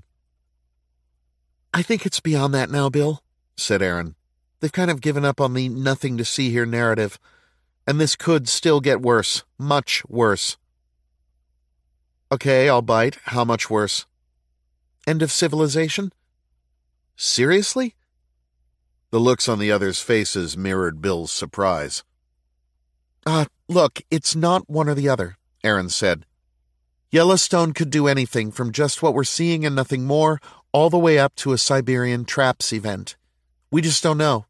"I think it's beyond that now, Bill," said Aaron. "They've kind of given up on the nothing-to-see-here narrative, and this could still get worse, much worse." "Okay, I'll bite. How much worse?" "End of civilization." "Seriously?" The looks on the others' faces mirrored Bill's surprise. Look, it's not one or the other," Aaron said. "Yellowstone could do anything from just what we're seeing and nothing more, all the way up to a Siberian traps event. We just don't know."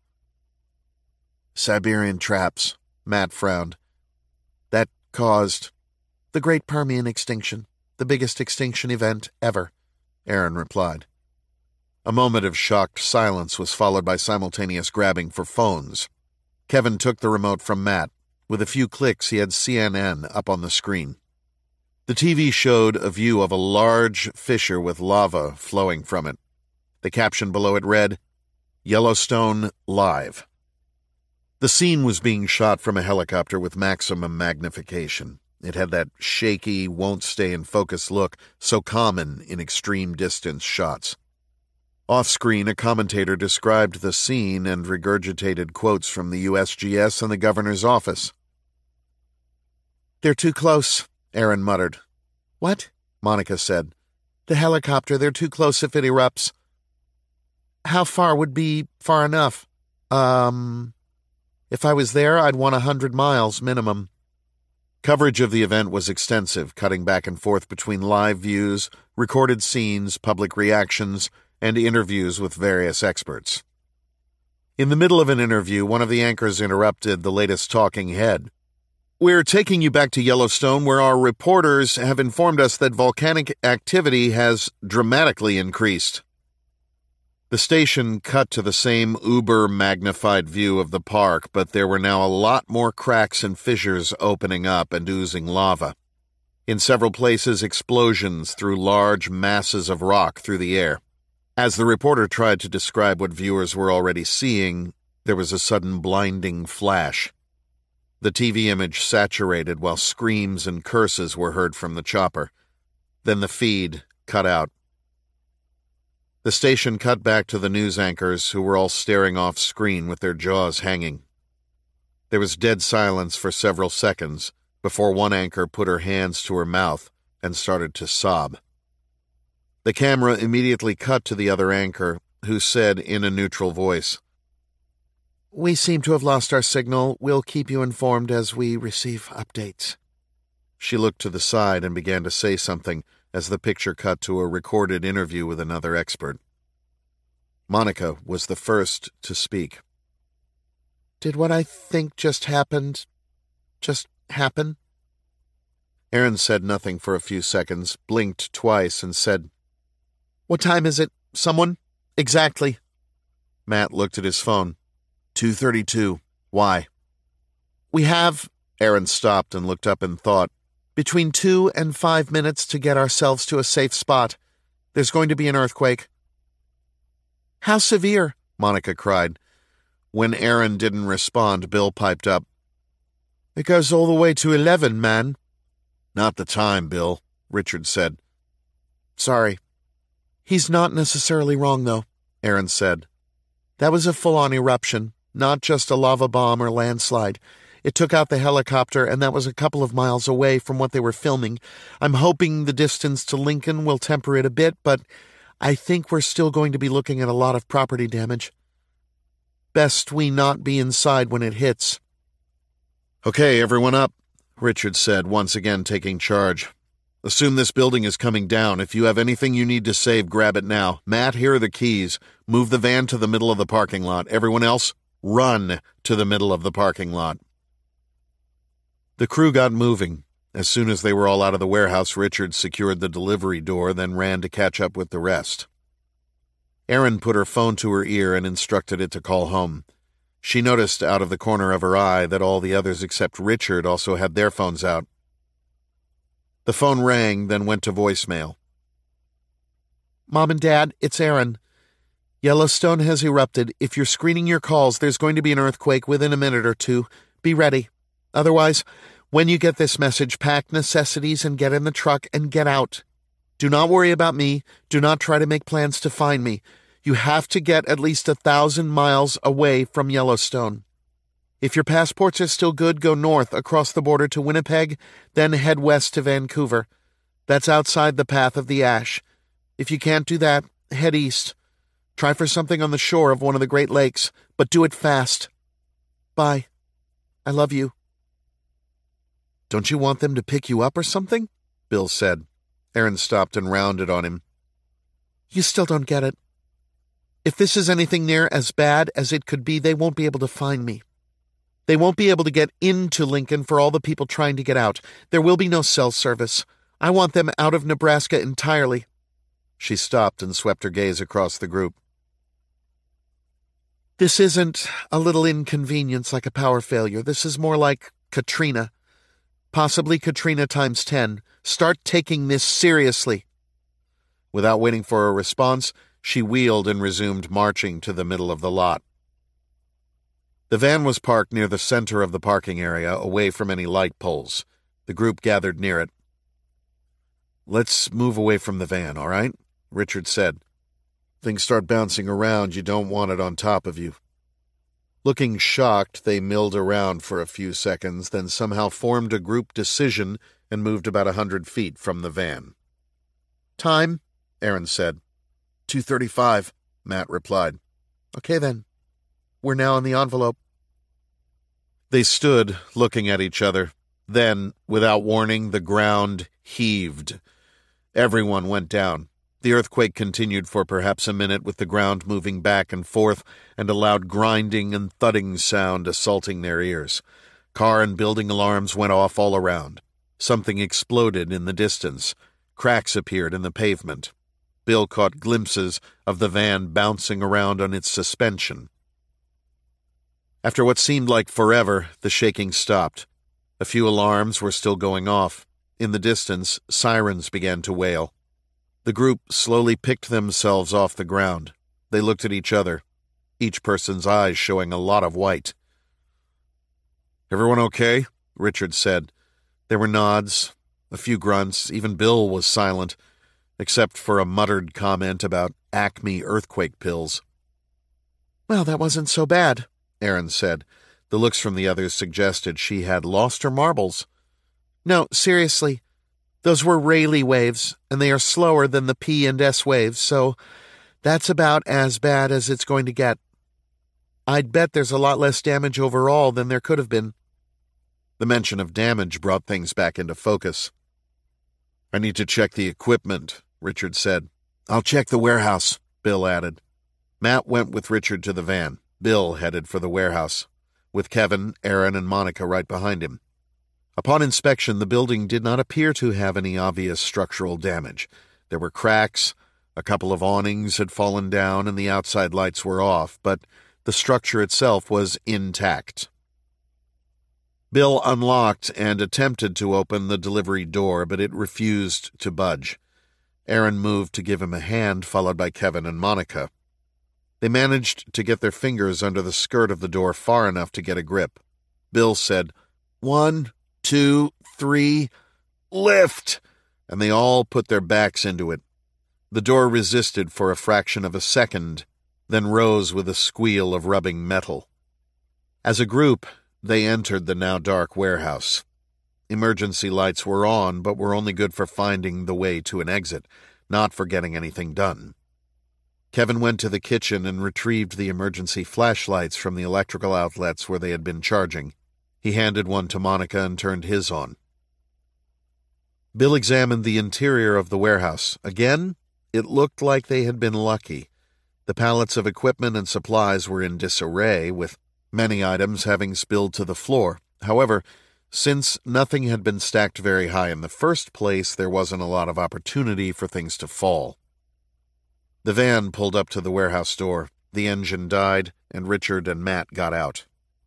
"Siberian traps," Matt frowned. "That caused the Great Permian extinction, the biggest extinction event ever," Aaron replied. A moment of shocked silence was followed by simultaneous grabbing for phones. Kevin took the remote from Matt. With a few clicks, he had CNN up on the screen. The TV showed a view of a large fissure with lava flowing from it. The caption below it read, "Yellowstone Live." The scene was being shot from a helicopter with maximum magnification. It had that shaky, won't-stay-in-focus look so common in extreme distance shots. Off-screen, a commentator described the scene and regurgitated quotes from the USGS and the governor's office. "They're too close," Aaron muttered. "What?" Monica said. "The helicopter, they're too close if it erupts." "How far would be far enough?" If I was there, I'd want 100 miles minimum." Coverage of the event was extensive, cutting back and forth between live views, recorded scenes, public reactions, and interviews with various experts. In the middle of an interview, one of the anchors interrupted the latest talking head. "We're taking you back to Yellowstone, where our reporters have informed us that volcanic activity has dramatically increased." The station cut to the same uber-magnified view of the park, but there were now a lot more cracks and fissures opening up and oozing lava. In several places, explosions threw large masses of rock through the air. As the reporter tried to describe what viewers were already seeing, there was a sudden blinding flash. The TV image saturated while screams and curses were heard from the chopper. Then the feed cut out. The station cut back to the news anchors, who were all staring off screen with their jaws hanging. There was dead silence for several seconds before one anchor put her hands to her mouth and started to sob. The camera immediately cut to the other anchor, who said in a neutral voice, "We seem to have lost our signal. We'll keep you informed as we receive updates." She looked to the side and began to say something as the picture cut to a recorded interview with another expert. Monica was the first to speak. "Did what I think just happened just happen?" Aaron said nothing for a few seconds, blinked twice, and said, "What time is it? Someone? Exactly." Matt looked at his phone. 2:32. Why? "We have—" Aaron stopped and looked up in thought. "Between 2 and 5 minutes to get ourselves to a safe spot. There's going to be an earthquake." "How severe?" Monica cried. When Aaron didn't respond, Bill piped up, "It goes all the way to 11, man." "Not the time, Bill," Richard said. "Sorry." He's not necessarily wrong, though, Aaron said. That was a full-on eruption, not just a lava bomb or landslide. It took out the helicopter, and that was a couple of miles away from what they were filming. I'm hoping the distance to Lincoln will temper it a bit, but I think we're still going to be looking at a lot of property damage. Best we not be inside when it hits. Okay, everyone up, Richard said, once again taking charge. Assume this building is coming down. If you have anything you need to save, grab it now. Matt, here are the keys. Move the van to the middle of the parking lot. Everyone else, run to the middle of the parking lot. The crew got moving. As soon as they were all out of the warehouse, Richard secured the delivery door, then ran to catch up with the rest. Erin put her phone to her ear and instructed it to call home. She noticed out of the corner of her eye that all the others except Richard also had their phones out. The phone rang, then went to voicemail. Mom and Dad, it's Erin. Yellowstone has erupted. If you're screening your calls, there's going to be an earthquake within a minute or two. Be ready. Otherwise, when you get this message, pack necessities and get in the truck and get out. Do not worry about me. Do not try to make plans to find me. You have to get at least 1,000 miles away from Yellowstone. If your passports are still good, go north across the border to Winnipeg, then head west to Vancouver. That's outside the path of the ash. If you can't do that, head east. Try for something on the shore of one of the Great Lakes, but do it fast. Bye. I love you. Don't you want them to pick you up or something? Bill said. Erin stopped and rounded on him. You still don't get it. If this is anything near as bad as it could be, they won't be able to find me. They won't be able to get into Lincoln for all the people trying to get out. There will be no cell service. I want them out of Nebraska entirely. She stopped and swept her gaze across the group. This isn't a little inconvenience like a power failure. This is more like Katrina. Possibly Katrina times 10. Start taking this seriously. Without waiting for a response, she wheeled and resumed marching to the middle of the lot. The van was parked near the center of the parking area, away from any light poles. The group gathered near it. Let's move away from the van, all right? Richard said. Things start bouncing around, you don't want it on top of you. Looking shocked, they milled around for a few seconds, then somehow formed a group decision and moved about 100 feet from the van. Time, Erin said. 2:35, Matt replied. Okay then. We're now in the envelope. They stood, looking at each other. Then, without warning, the ground heaved. Everyone went down. The earthquake continued for perhaps a minute, with the ground moving back and forth and a loud grinding and thudding sound assaulting their ears. Car and building alarms went off all around. Something exploded in the distance. Cracks appeared in the pavement. Bill caught glimpses of the van bouncing around on its suspension. After what seemed like forever, the shaking stopped. A few alarms were still going off. In the distance, sirens began to wail. The group slowly picked themselves off the ground. They looked at each other, each person's eyes showing a lot of white. Everyone okay? Richard said. There were nods, a few grunts. Even Bill was silent, except for a muttered comment about Acme earthquake pills. Well, that wasn't so bad, Erin said. The looks from the others suggested she had lost her marbles. No, seriously. Those were Rayleigh waves, and they are slower than the P and S waves, so that's about as bad as it's going to get. I'd bet there's a lot less damage overall than there could have been. The mention of damage brought things back into focus. I need to check the equipment, Richard said. I'll check the warehouse, Bill added. Matt went with Richard to the van. Bill headed for the warehouse, with Kevin, Erin, and Monica right behind him. Upon inspection, the building did not appear to have any obvious structural damage. There were cracks, a couple of awnings had fallen down, and the outside lights were off, but the structure itself was intact. Bill unlocked and attempted to open the delivery door, but it refused to budge. Erin moved to give him a hand, followed by Kevin and Monica. They managed to get their fingers under the skirt of the door far enough to get a grip. Bill said, 1, 2, 3, lift! And they all put their backs into it. The door resisted for a fraction of a second, then rose with a squeal of rubbing metal. As a group, they entered the now dark warehouse. Emergency lights were on, but were only good for finding the way to an exit, not for getting anything done. Kevin went to the kitchen and retrieved the emergency flashlights from the electrical outlets where they had been charging. He handed one to Monica and turned his on. Bill examined the interior of the warehouse. Again, it looked like they had been lucky. The pallets of equipment and supplies were in disarray, with many items having spilled to the floor. However, since nothing had been stacked very high in the first place, there wasn't a lot of opportunity for things to fall. The van pulled up to the warehouse door. The engine died, and Richard and Matt got out.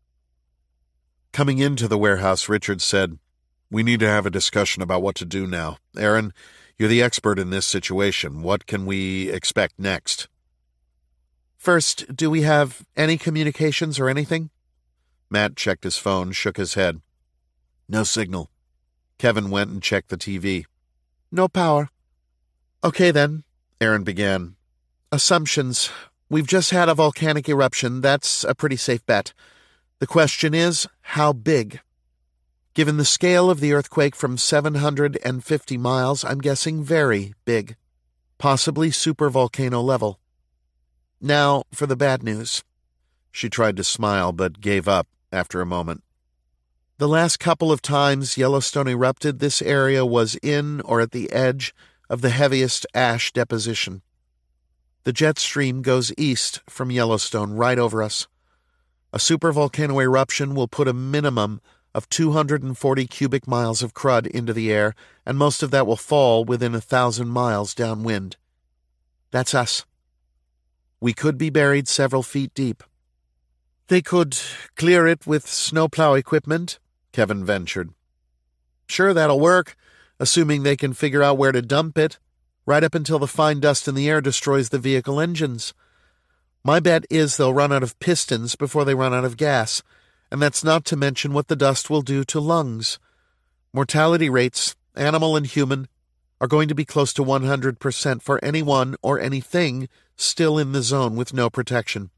Coming into the warehouse, Richard said, "We need to have a discussion about what to do now. Aaron, you're the expert in this situation. What can we expect next?" "First, do we have any communications or anything?" Matt checked his phone, shook his head. "No signal." Kevin went and checked the TV. "No power." "Okay then," Aaron began. "Assumptions. We've just had a volcanic eruption. That's a pretty safe bet. The question is, how big? Given the scale of the earthquake from 750 miles, I'm guessing very big. Possibly supervolcano level. Now, for the bad news." She tried to smile, but gave up after a moment. "The last couple of times Yellowstone erupted, this area was in or at the edge of the heaviest ash deposition. The jet stream goes east from Yellowstone right over us. A supervolcano eruption will put a minimum of 240 cubic miles of crud into the air, and most of that will fall within 1,000 miles downwind. That's us. We could be buried several feet deep." "They could clear it with snowplow equipment," Kevin ventured. "Sure, that'll work, assuming they can figure out where to dump it, right up until the fine dust in the air destroys the vehicle engines. My bet is they'll run out of pistons before they run out of gas, and that's not to mention what the dust will do to lungs. Mortality rates, animal and human, are going to be close to 100% for anyone or anything still in the zone with no protection."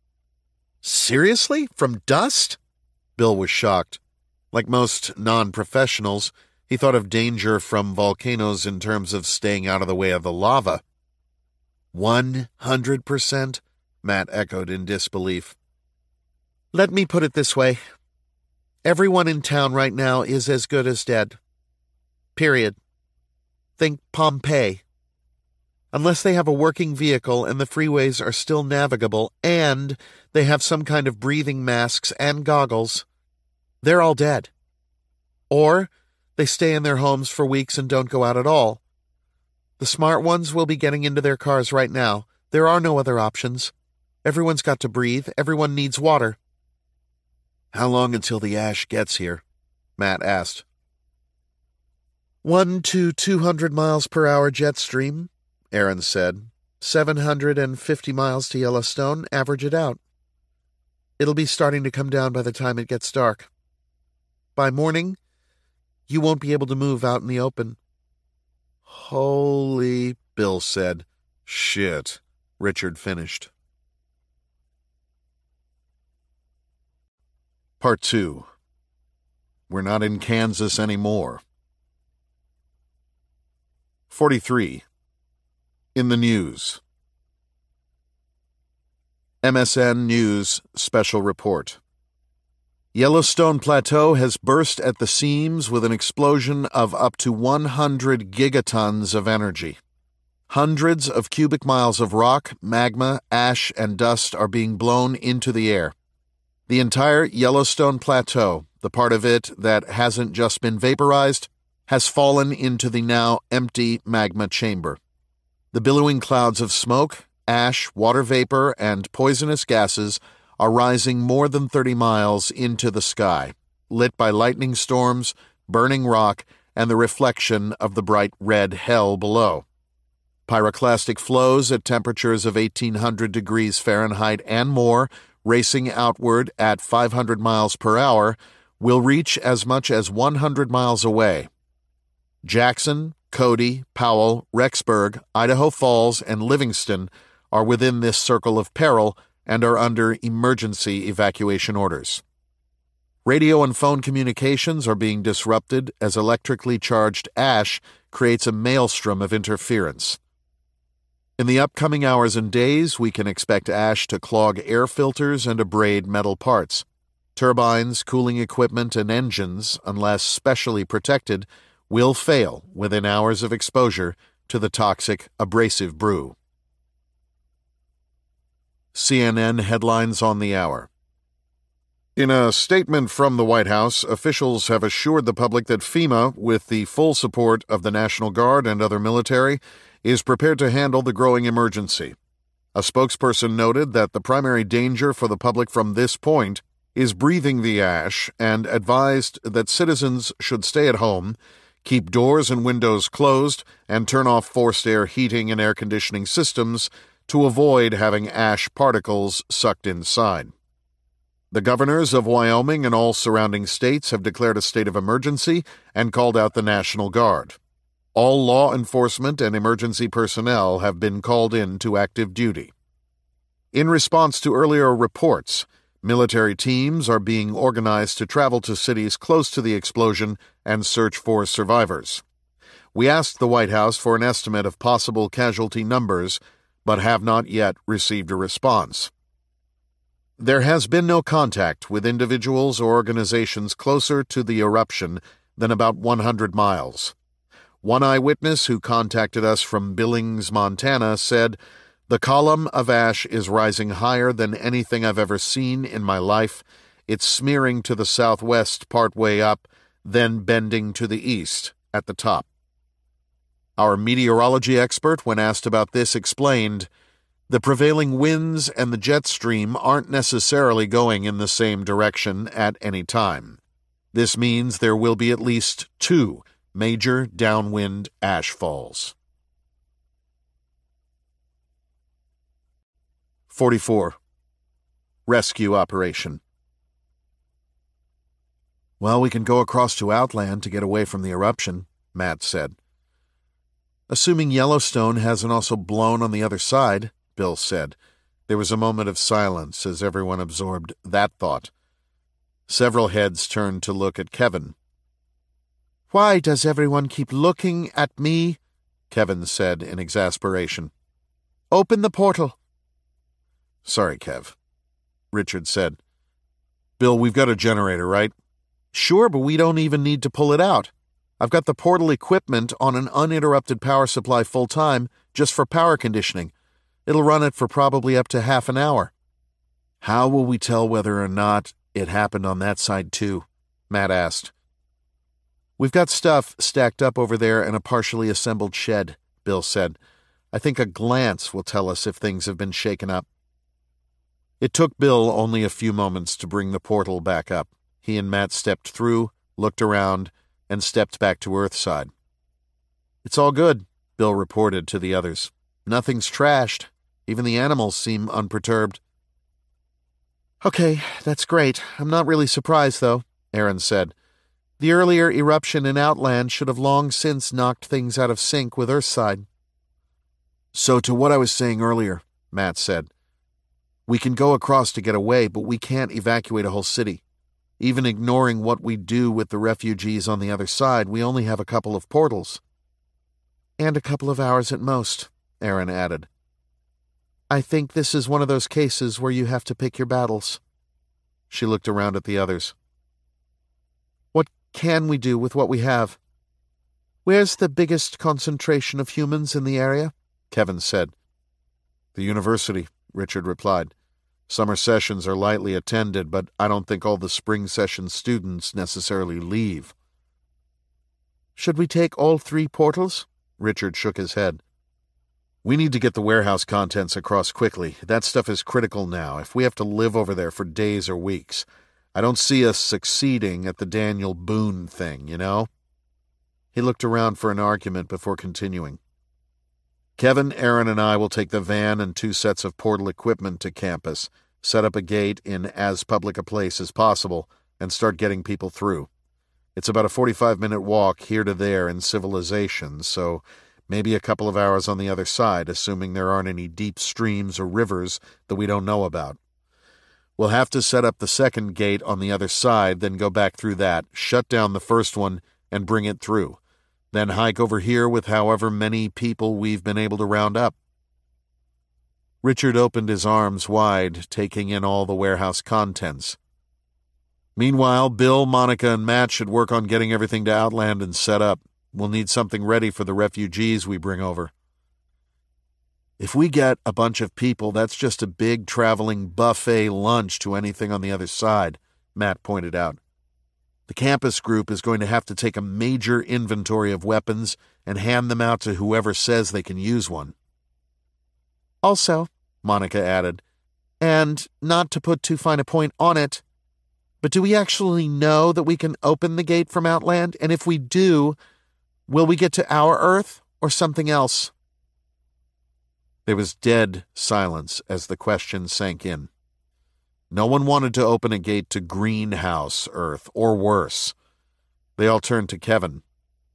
"Seriously? From dust?" Bill was shocked. Like most non-professionals, he thought of danger from volcanoes in terms of staying out of the way of the lava. 100%? Matt echoed in disbelief. "Let me put it this way. Everyone in town right now is as good as dead. Period. Think Pompeii. Unless they have a working vehicle and the freeways are still navigable and they have some kind of breathing masks and goggles, they're all dead. Or they stay in their homes for weeks and don't go out at all. The smart ones will be getting into their cars right now. There are no other options. Everyone's got to breathe. Everyone needs water." "How long until the ash gets here?" Matt asked. 1 to 200 miles per hour jet stream, Aaron said. 750 miles to Yellowstone, average it out. It'll be starting to come down by the time it gets dark. By morning, you won't be able to move out in the open." "Holy," Bill said. "Shit," Richard finished. Part 2. We're not in Kansas anymore. 43. In the news. MSN News Special Report. Yellowstone Plateau has burst at the seams with an explosion of up to 100 gigatons of energy. Hundreds of cubic miles of rock, magma, ash, and dust are being blown into the air. The entire Yellowstone Plateau, the part of it that hasn't just been vaporized, has fallen into the now empty magma chamber. The billowing clouds of smoke, ash, water vapor, and poisonous gases are rising more than 30 miles into the sky, lit by lightning storms, burning rock, and the reflection of the bright red hell below. Pyroclastic flows at temperatures of 1,800 degrees Fahrenheit and more, racing outward at 500 miles per hour, will reach as much as 100 miles away. Jackson, Cody, Powell, Rexburg, Idaho Falls, and Livingston are within this circle of peril and are under emergency evacuation orders. Radio and phone communications are being disrupted as electrically charged ash creates a maelstrom of interference. In the upcoming hours and days, we can expect ash to clog air filters and abrade metal parts. Turbines, cooling equipment, and engines, unless specially protected, will fail within hours of exposure to the toxic abrasive brew. CNN headlines on the hour. In a statement from the White House, officials have assured the public that FEMA, with the full support of the National Guard and other military, is prepared to handle the growing emergency. A spokesperson noted that the primary danger for the public from this point is breathing the ash and advised that citizens should stay at home, keep doors and windows closed, and turn off forced air heating and air conditioning systems to avoid having ash particles sucked inside. The governors of Wyoming and all surrounding states have declared a state of emergency and called out the National Guard. All law enforcement and emergency personnel have been called in to active duty. In response to earlier reports, military teams are being organized to travel to cities close to the explosion and search for survivors. We asked the White House for an estimate of possible casualty numbers, but have not yet received a response. There has been no contact with individuals or organizations closer to the eruption than about 100 miles. One eyewitness who contacted us from Billings, Montana, said, "The column of ash is rising higher than anything I've ever seen in my life. It's smearing to the southwest partway up, then bending to the east at the top." Our meteorology expert, when asked about this, explained, "The prevailing winds and the jet stream aren't necessarily going in the same direction at any time. This means there will be at least 2 major downwind ash falls." 44. Rescue Operation. "Well, we can go across to Outland to get away from the eruption," Matt said. "Assuming Yellowstone hasn't also blown on the other side," Bill said. There was a moment of silence as everyone absorbed that thought. Several heads turned to look at Kevin. "Why does everyone keep looking at me?" Kevin said in exasperation. "Open the portal." "Sorry, Kev," Richard said. "Bill, we've got a generator, right?" "Sure, but we don't even need to pull it out. I've got the portal equipment on an uninterrupted power supply full-time just for power conditioning. It'll run it for probably up to half an hour." "How will we tell whether or not it happened on that side too?" Matt asked. "We've got stuff stacked up over there in a partially assembled shed," Bill said. "I think a glance will tell us if things have been shaken up." It took Bill only a few moments to bring the portal back up. He and Matt stepped through, looked around, and stepped back to Earthside. "It's all good," Bill reported to the others. "Nothing's trashed. Even the animals seem unperturbed." "Okay, that's great. I'm not really surprised, though," Aaron said. "The earlier eruption in Outland should have long since knocked things out of sync with Earthside." "So to what I was saying earlier," Matt said. "We can go across to get away, but we can't evacuate a whole city. Even ignoring what we do with the refugees on the other side, we only have a couple of portals." "And a couple of hours at most," Aaron added. "I think this is one of those cases where you have to pick your battles." She looked around at the others. "What can we do with what we have?" "Where's the biggest concentration of humans in the area?" Kevin said. "The university," Richard replied. "Summer sessions are lightly attended, but I don't think all the spring session students necessarily leave." "Should we take all 3 portals?" Richard shook his head. "We need to get the warehouse contents across quickly. That stuff is critical now, if we have to live over there for days or weeks. I don't see us succeeding at the Daniel Boone thing, you know?" He looked around for an argument before continuing. "Kevin, Aaron, and I will take the van and 2 sets of portal equipment to campus, set up a gate in as public a place as possible, and start getting people through. It's about a 45-minute walk here to there in civilization, so maybe a couple of hours on the other side, assuming there aren't any deep streams or rivers that we don't know about. We'll have to set up the second gate on the other side, then go back through that, shut down the first one, and bring it through. Then hike over here with however many people we've been able to round up. Richard opened his arms wide, taking in all the warehouse contents. Meanwhile, Bill, Monica, and Matt should work on getting everything to Outland and set up. We'll need something ready for the refugees we bring over. If we get a bunch of people, that's just a big traveling buffet lunch to anything on the other side, Matt pointed out. The campus group is going to have to take a major inventory of weapons and hand them out to whoever says they can use one. Also, Monica added, and not to put too fine a point on it, but do we actually know that we can open the gate from Outland? And if we do, will we get to our Earth or something else? There was dead silence as the question sank in. No one wanted to open a gate to Greenhouse Earth, or worse. They all turned to Kevin.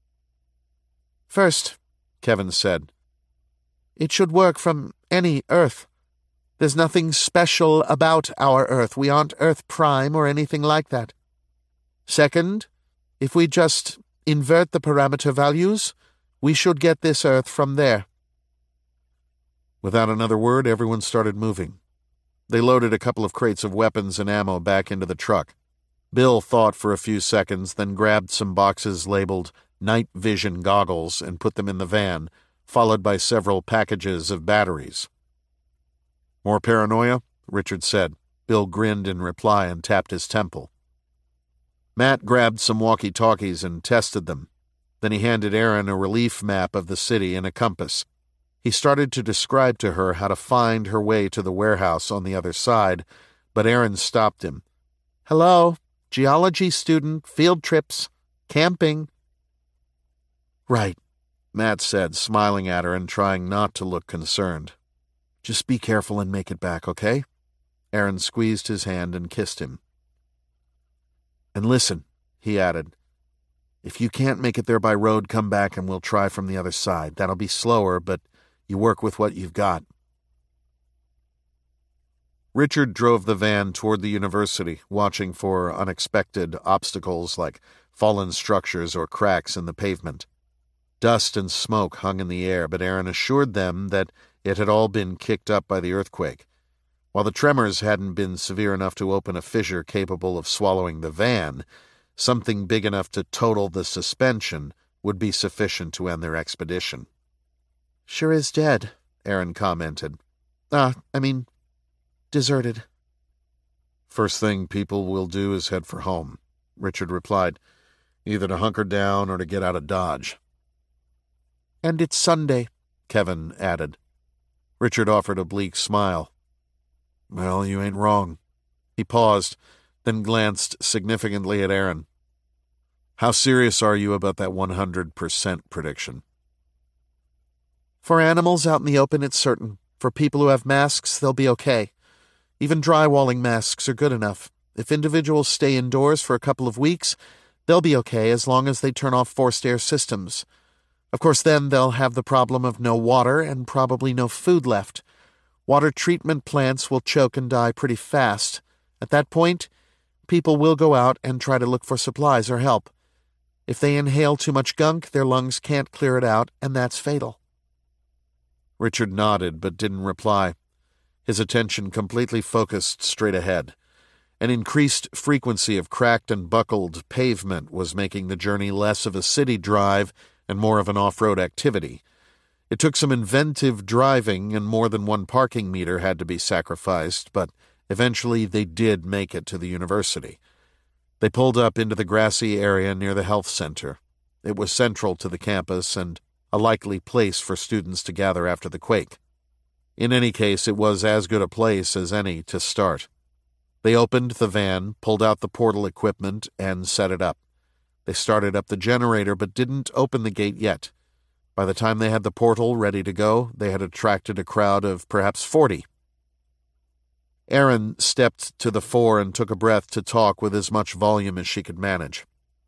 First, Kevin said, it should work from any Earth. There's nothing special about our Earth. We aren't Earth Prime or anything like that. Second, if we just invert the parameter values, we should get this Earth from there. Without another word, everyone started moving. They loaded a couple of crates of weapons and ammo back into the truck. Bill thought for a few seconds, then grabbed some boxes labeled night vision goggles and put them in the van, followed by several packages of batteries. More paranoia? Richard said. Bill grinned in reply and tapped his temple. Matt grabbed some walkie-talkies and tested them. Then he handed Erin a relief map of the city and a compass. He started to describe to her how to find her way to the warehouse on the other side, but Erin stopped him. Hello, geology student, field trips, camping. Right, Matt said, smiling at her and trying not to look concerned. Just be careful and make it back, okay? Erin squeezed his hand and kissed him. And listen, he added, if you can't make it there by road, come back and we'll try from the other side. That'll be slower, but you work with what you've got. Richard drove the van toward the university, watching for unexpected obstacles like fallen structures or cracks in the pavement. Dust and smoke hung in the air, but Erin assured them that it had all been kicked up by the earthquake. While the tremors hadn't been severe enough to open a fissure capable of swallowing the van, something big enough to total the suspension would be sufficient to end their expedition. Sure is dead, Erin commented. Deserted. First thing people will do is head for home, Richard replied, either to hunker down or to get out of Dodge. And it's Sunday, Kevin added. Richard offered a bleak smile. Well, you ain't wrong. He paused, then glanced significantly at Erin. How serious are you about that 100% prediction? For animals out in the open, it's certain. For people who have masks, they'll be okay. Even drywalling masks are good enough. If individuals stay indoors for a couple of weeks, they'll be okay as long as they turn off forced air systems. Of course, then they'll have the problem of no water and probably no food left. Water treatment plants will choke and die pretty fast. At that point, people will go out and try to look for supplies or help. If they inhale too much gunk, their lungs can't clear it out, and that's fatal. Richard nodded but didn't reply. His attention completely focused straight ahead. An increased frequency of cracked and buckled pavement was making the journey less of a city drive and more of an off-road activity. It took some inventive driving, and more than one parking meter had to be sacrificed, but eventually they did make it to the university. They pulled up into the grassy area near the health center. It was central to the campus and a likely place for students to gather after the quake. In any case, it was as good a place as any to start. They opened the van, pulled out the portal equipment, and set it up. They started up the generator but didn't open the gate yet. By the time they had the portal ready to go, they had attracted a crowd of perhaps 40. Erin stepped to the fore and took a breath to talk with as much volume as she could manage.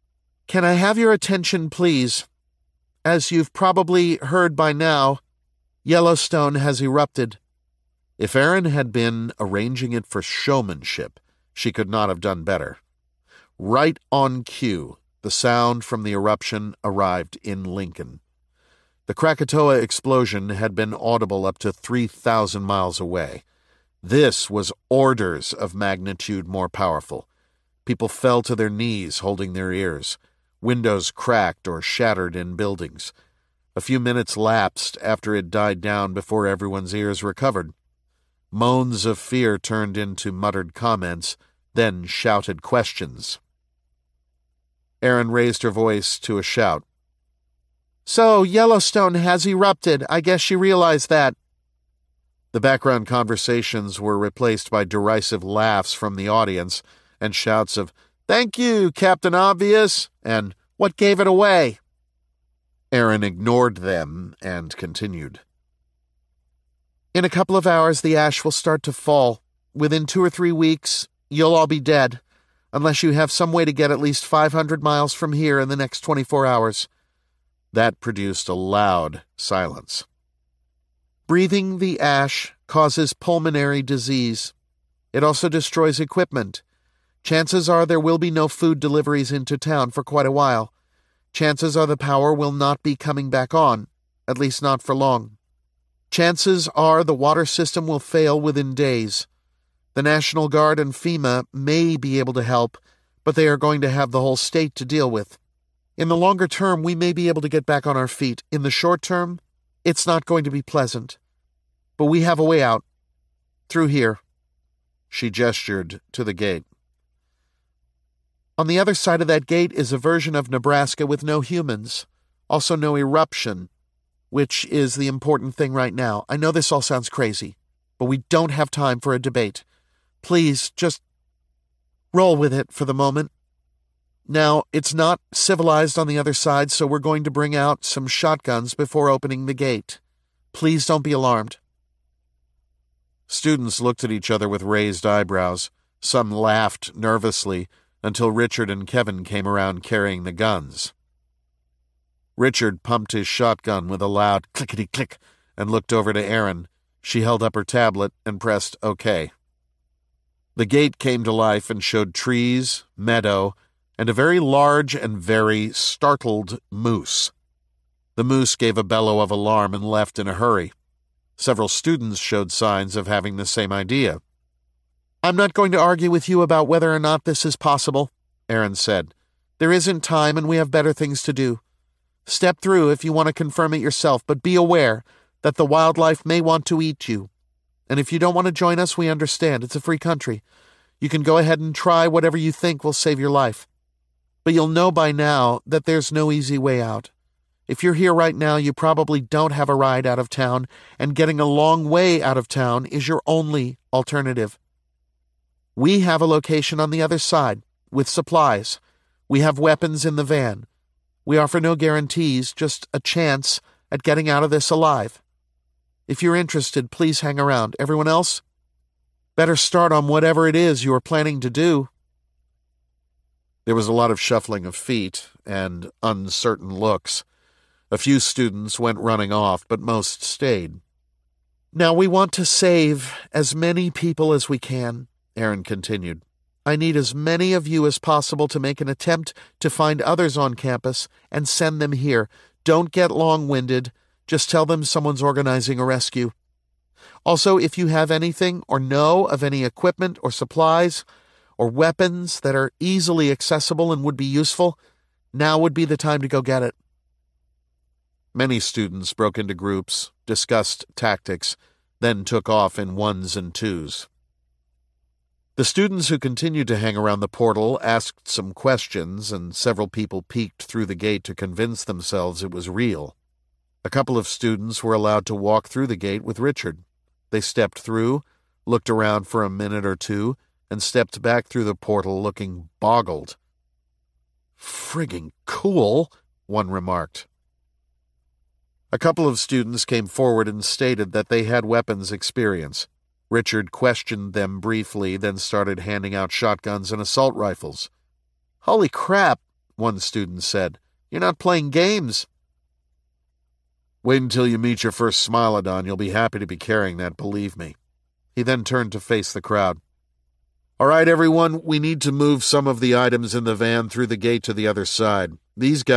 Can I have your attention, please? As you've probably heard by now, Yellowstone has erupted. If Erin had been arranging it for showmanship, she could not have done better. Right on cue, the sound from the eruption arrived in Lincoln. The Krakatoa explosion had been audible up to 3,000 miles away. This was orders of magnitude more powerful. People fell to their knees holding their ears. Windows cracked or shattered in buildings. A few minutes lapsed after it died down before everyone's ears recovered. Moans of fear turned into muttered comments, then shouted questions. Erin raised her voice to a shout. So, Yellowstone has erupted. I guess she realized that. The background conversations were replaced by derisive laughs from the audience and shouts of, "Thank you, Captain Obvious," and "What gave it away?" Erin ignored them and continued. In a couple of hours, the ash will start to fall. Within 2 or 3 weeks, you'll all be dead, unless you have some way to get at least 500 miles from here in the next 24 hours. That produced a loud silence. Breathing the ash causes pulmonary disease. It also destroys equipment. Chances are there will be no food deliveries into town for quite a while. Chances are the power will not be coming back on, at least not for long. Chances are the water system will fail within days. The National Guard and FEMA may be able to help, but they are going to have the whole state to deal with. In the longer term, we may be able to get back on our feet. In the short term, it's not going to be pleasant. But we have a way out. Through here. She gestured to the gate. On the other side of that gate is a version of Nebraska with no humans. Also no eruption, which is the important thing right now. I know this all sounds crazy, but we don't have time for a debate. Please, just roll with it for the moment. Now, it's not civilized on the other side, so we're going to bring out some shotguns before opening the gate. Please don't be alarmed. Students looked at each other with raised eyebrows. Some laughed nervously until Richard and Kevin came around carrying the guns. Richard pumped his shotgun with a loud clickety-click and looked over to Erin. She held up her tablet and pressed OK. The gate came to life and showed trees, meadow, and a very large and very startled moose. The moose gave a bellow of alarm and left in a hurry. Several students showed signs of having the same idea. I'm not going to argue with you about whether or not this is possible, Erin said. There isn't time and we have better things to do. Step through if you want to confirm it yourself, but be aware that the wildlife may want to eat you. And if you don't want to join us, we understand. It's a free country. You can go ahead and try whatever you think will save your life. But you'll know by now that there's no easy way out. If you're here right now, you probably don't have a ride out of town, and getting a long way out of town is your only alternative. We have a location on the other side, with supplies. We have weapons in the van. We offer no guarantees, just a chance at getting out of this alive. If you're interested, please hang around. Everyone else? Better start on whatever it is you are planning to do. There was a lot of shuffling of feet and uncertain looks. A few students went running off, but most stayed. Now we want to save as many people as we can, Erin continued. I need as many of you as possible to make an attempt to find others on campus and send them here. Don't get long-winded. Just tell them someone's organizing a rescue. Also, if you have anything or know of any equipment or supplies or weapons that are easily accessible and would be useful, now would be the time to go get it. Many students broke into groups, discussed tactics, then took off in ones and twos. The students who continued to hang around the portal asked some questions, and several people peeked through the gate to convince themselves it was real. A couple of students were allowed to walk through the gate with Richard. They stepped through, looked around for a minute or two, and stepped back through the portal looking boggled. "Frigging cool," one remarked. A couple of students came forward and stated that they had weapons experience. Richard questioned them briefly, then started handing out shotguns and assault rifles. "Holy crap, one student said. "You're not playing games." "Wait until you meet your first Smilodon. You'll be happy to be carrying that, believe me." He then turned to face the crowd. "All right, everyone, we need to move some of the items in the van through the gate to the other side. These guys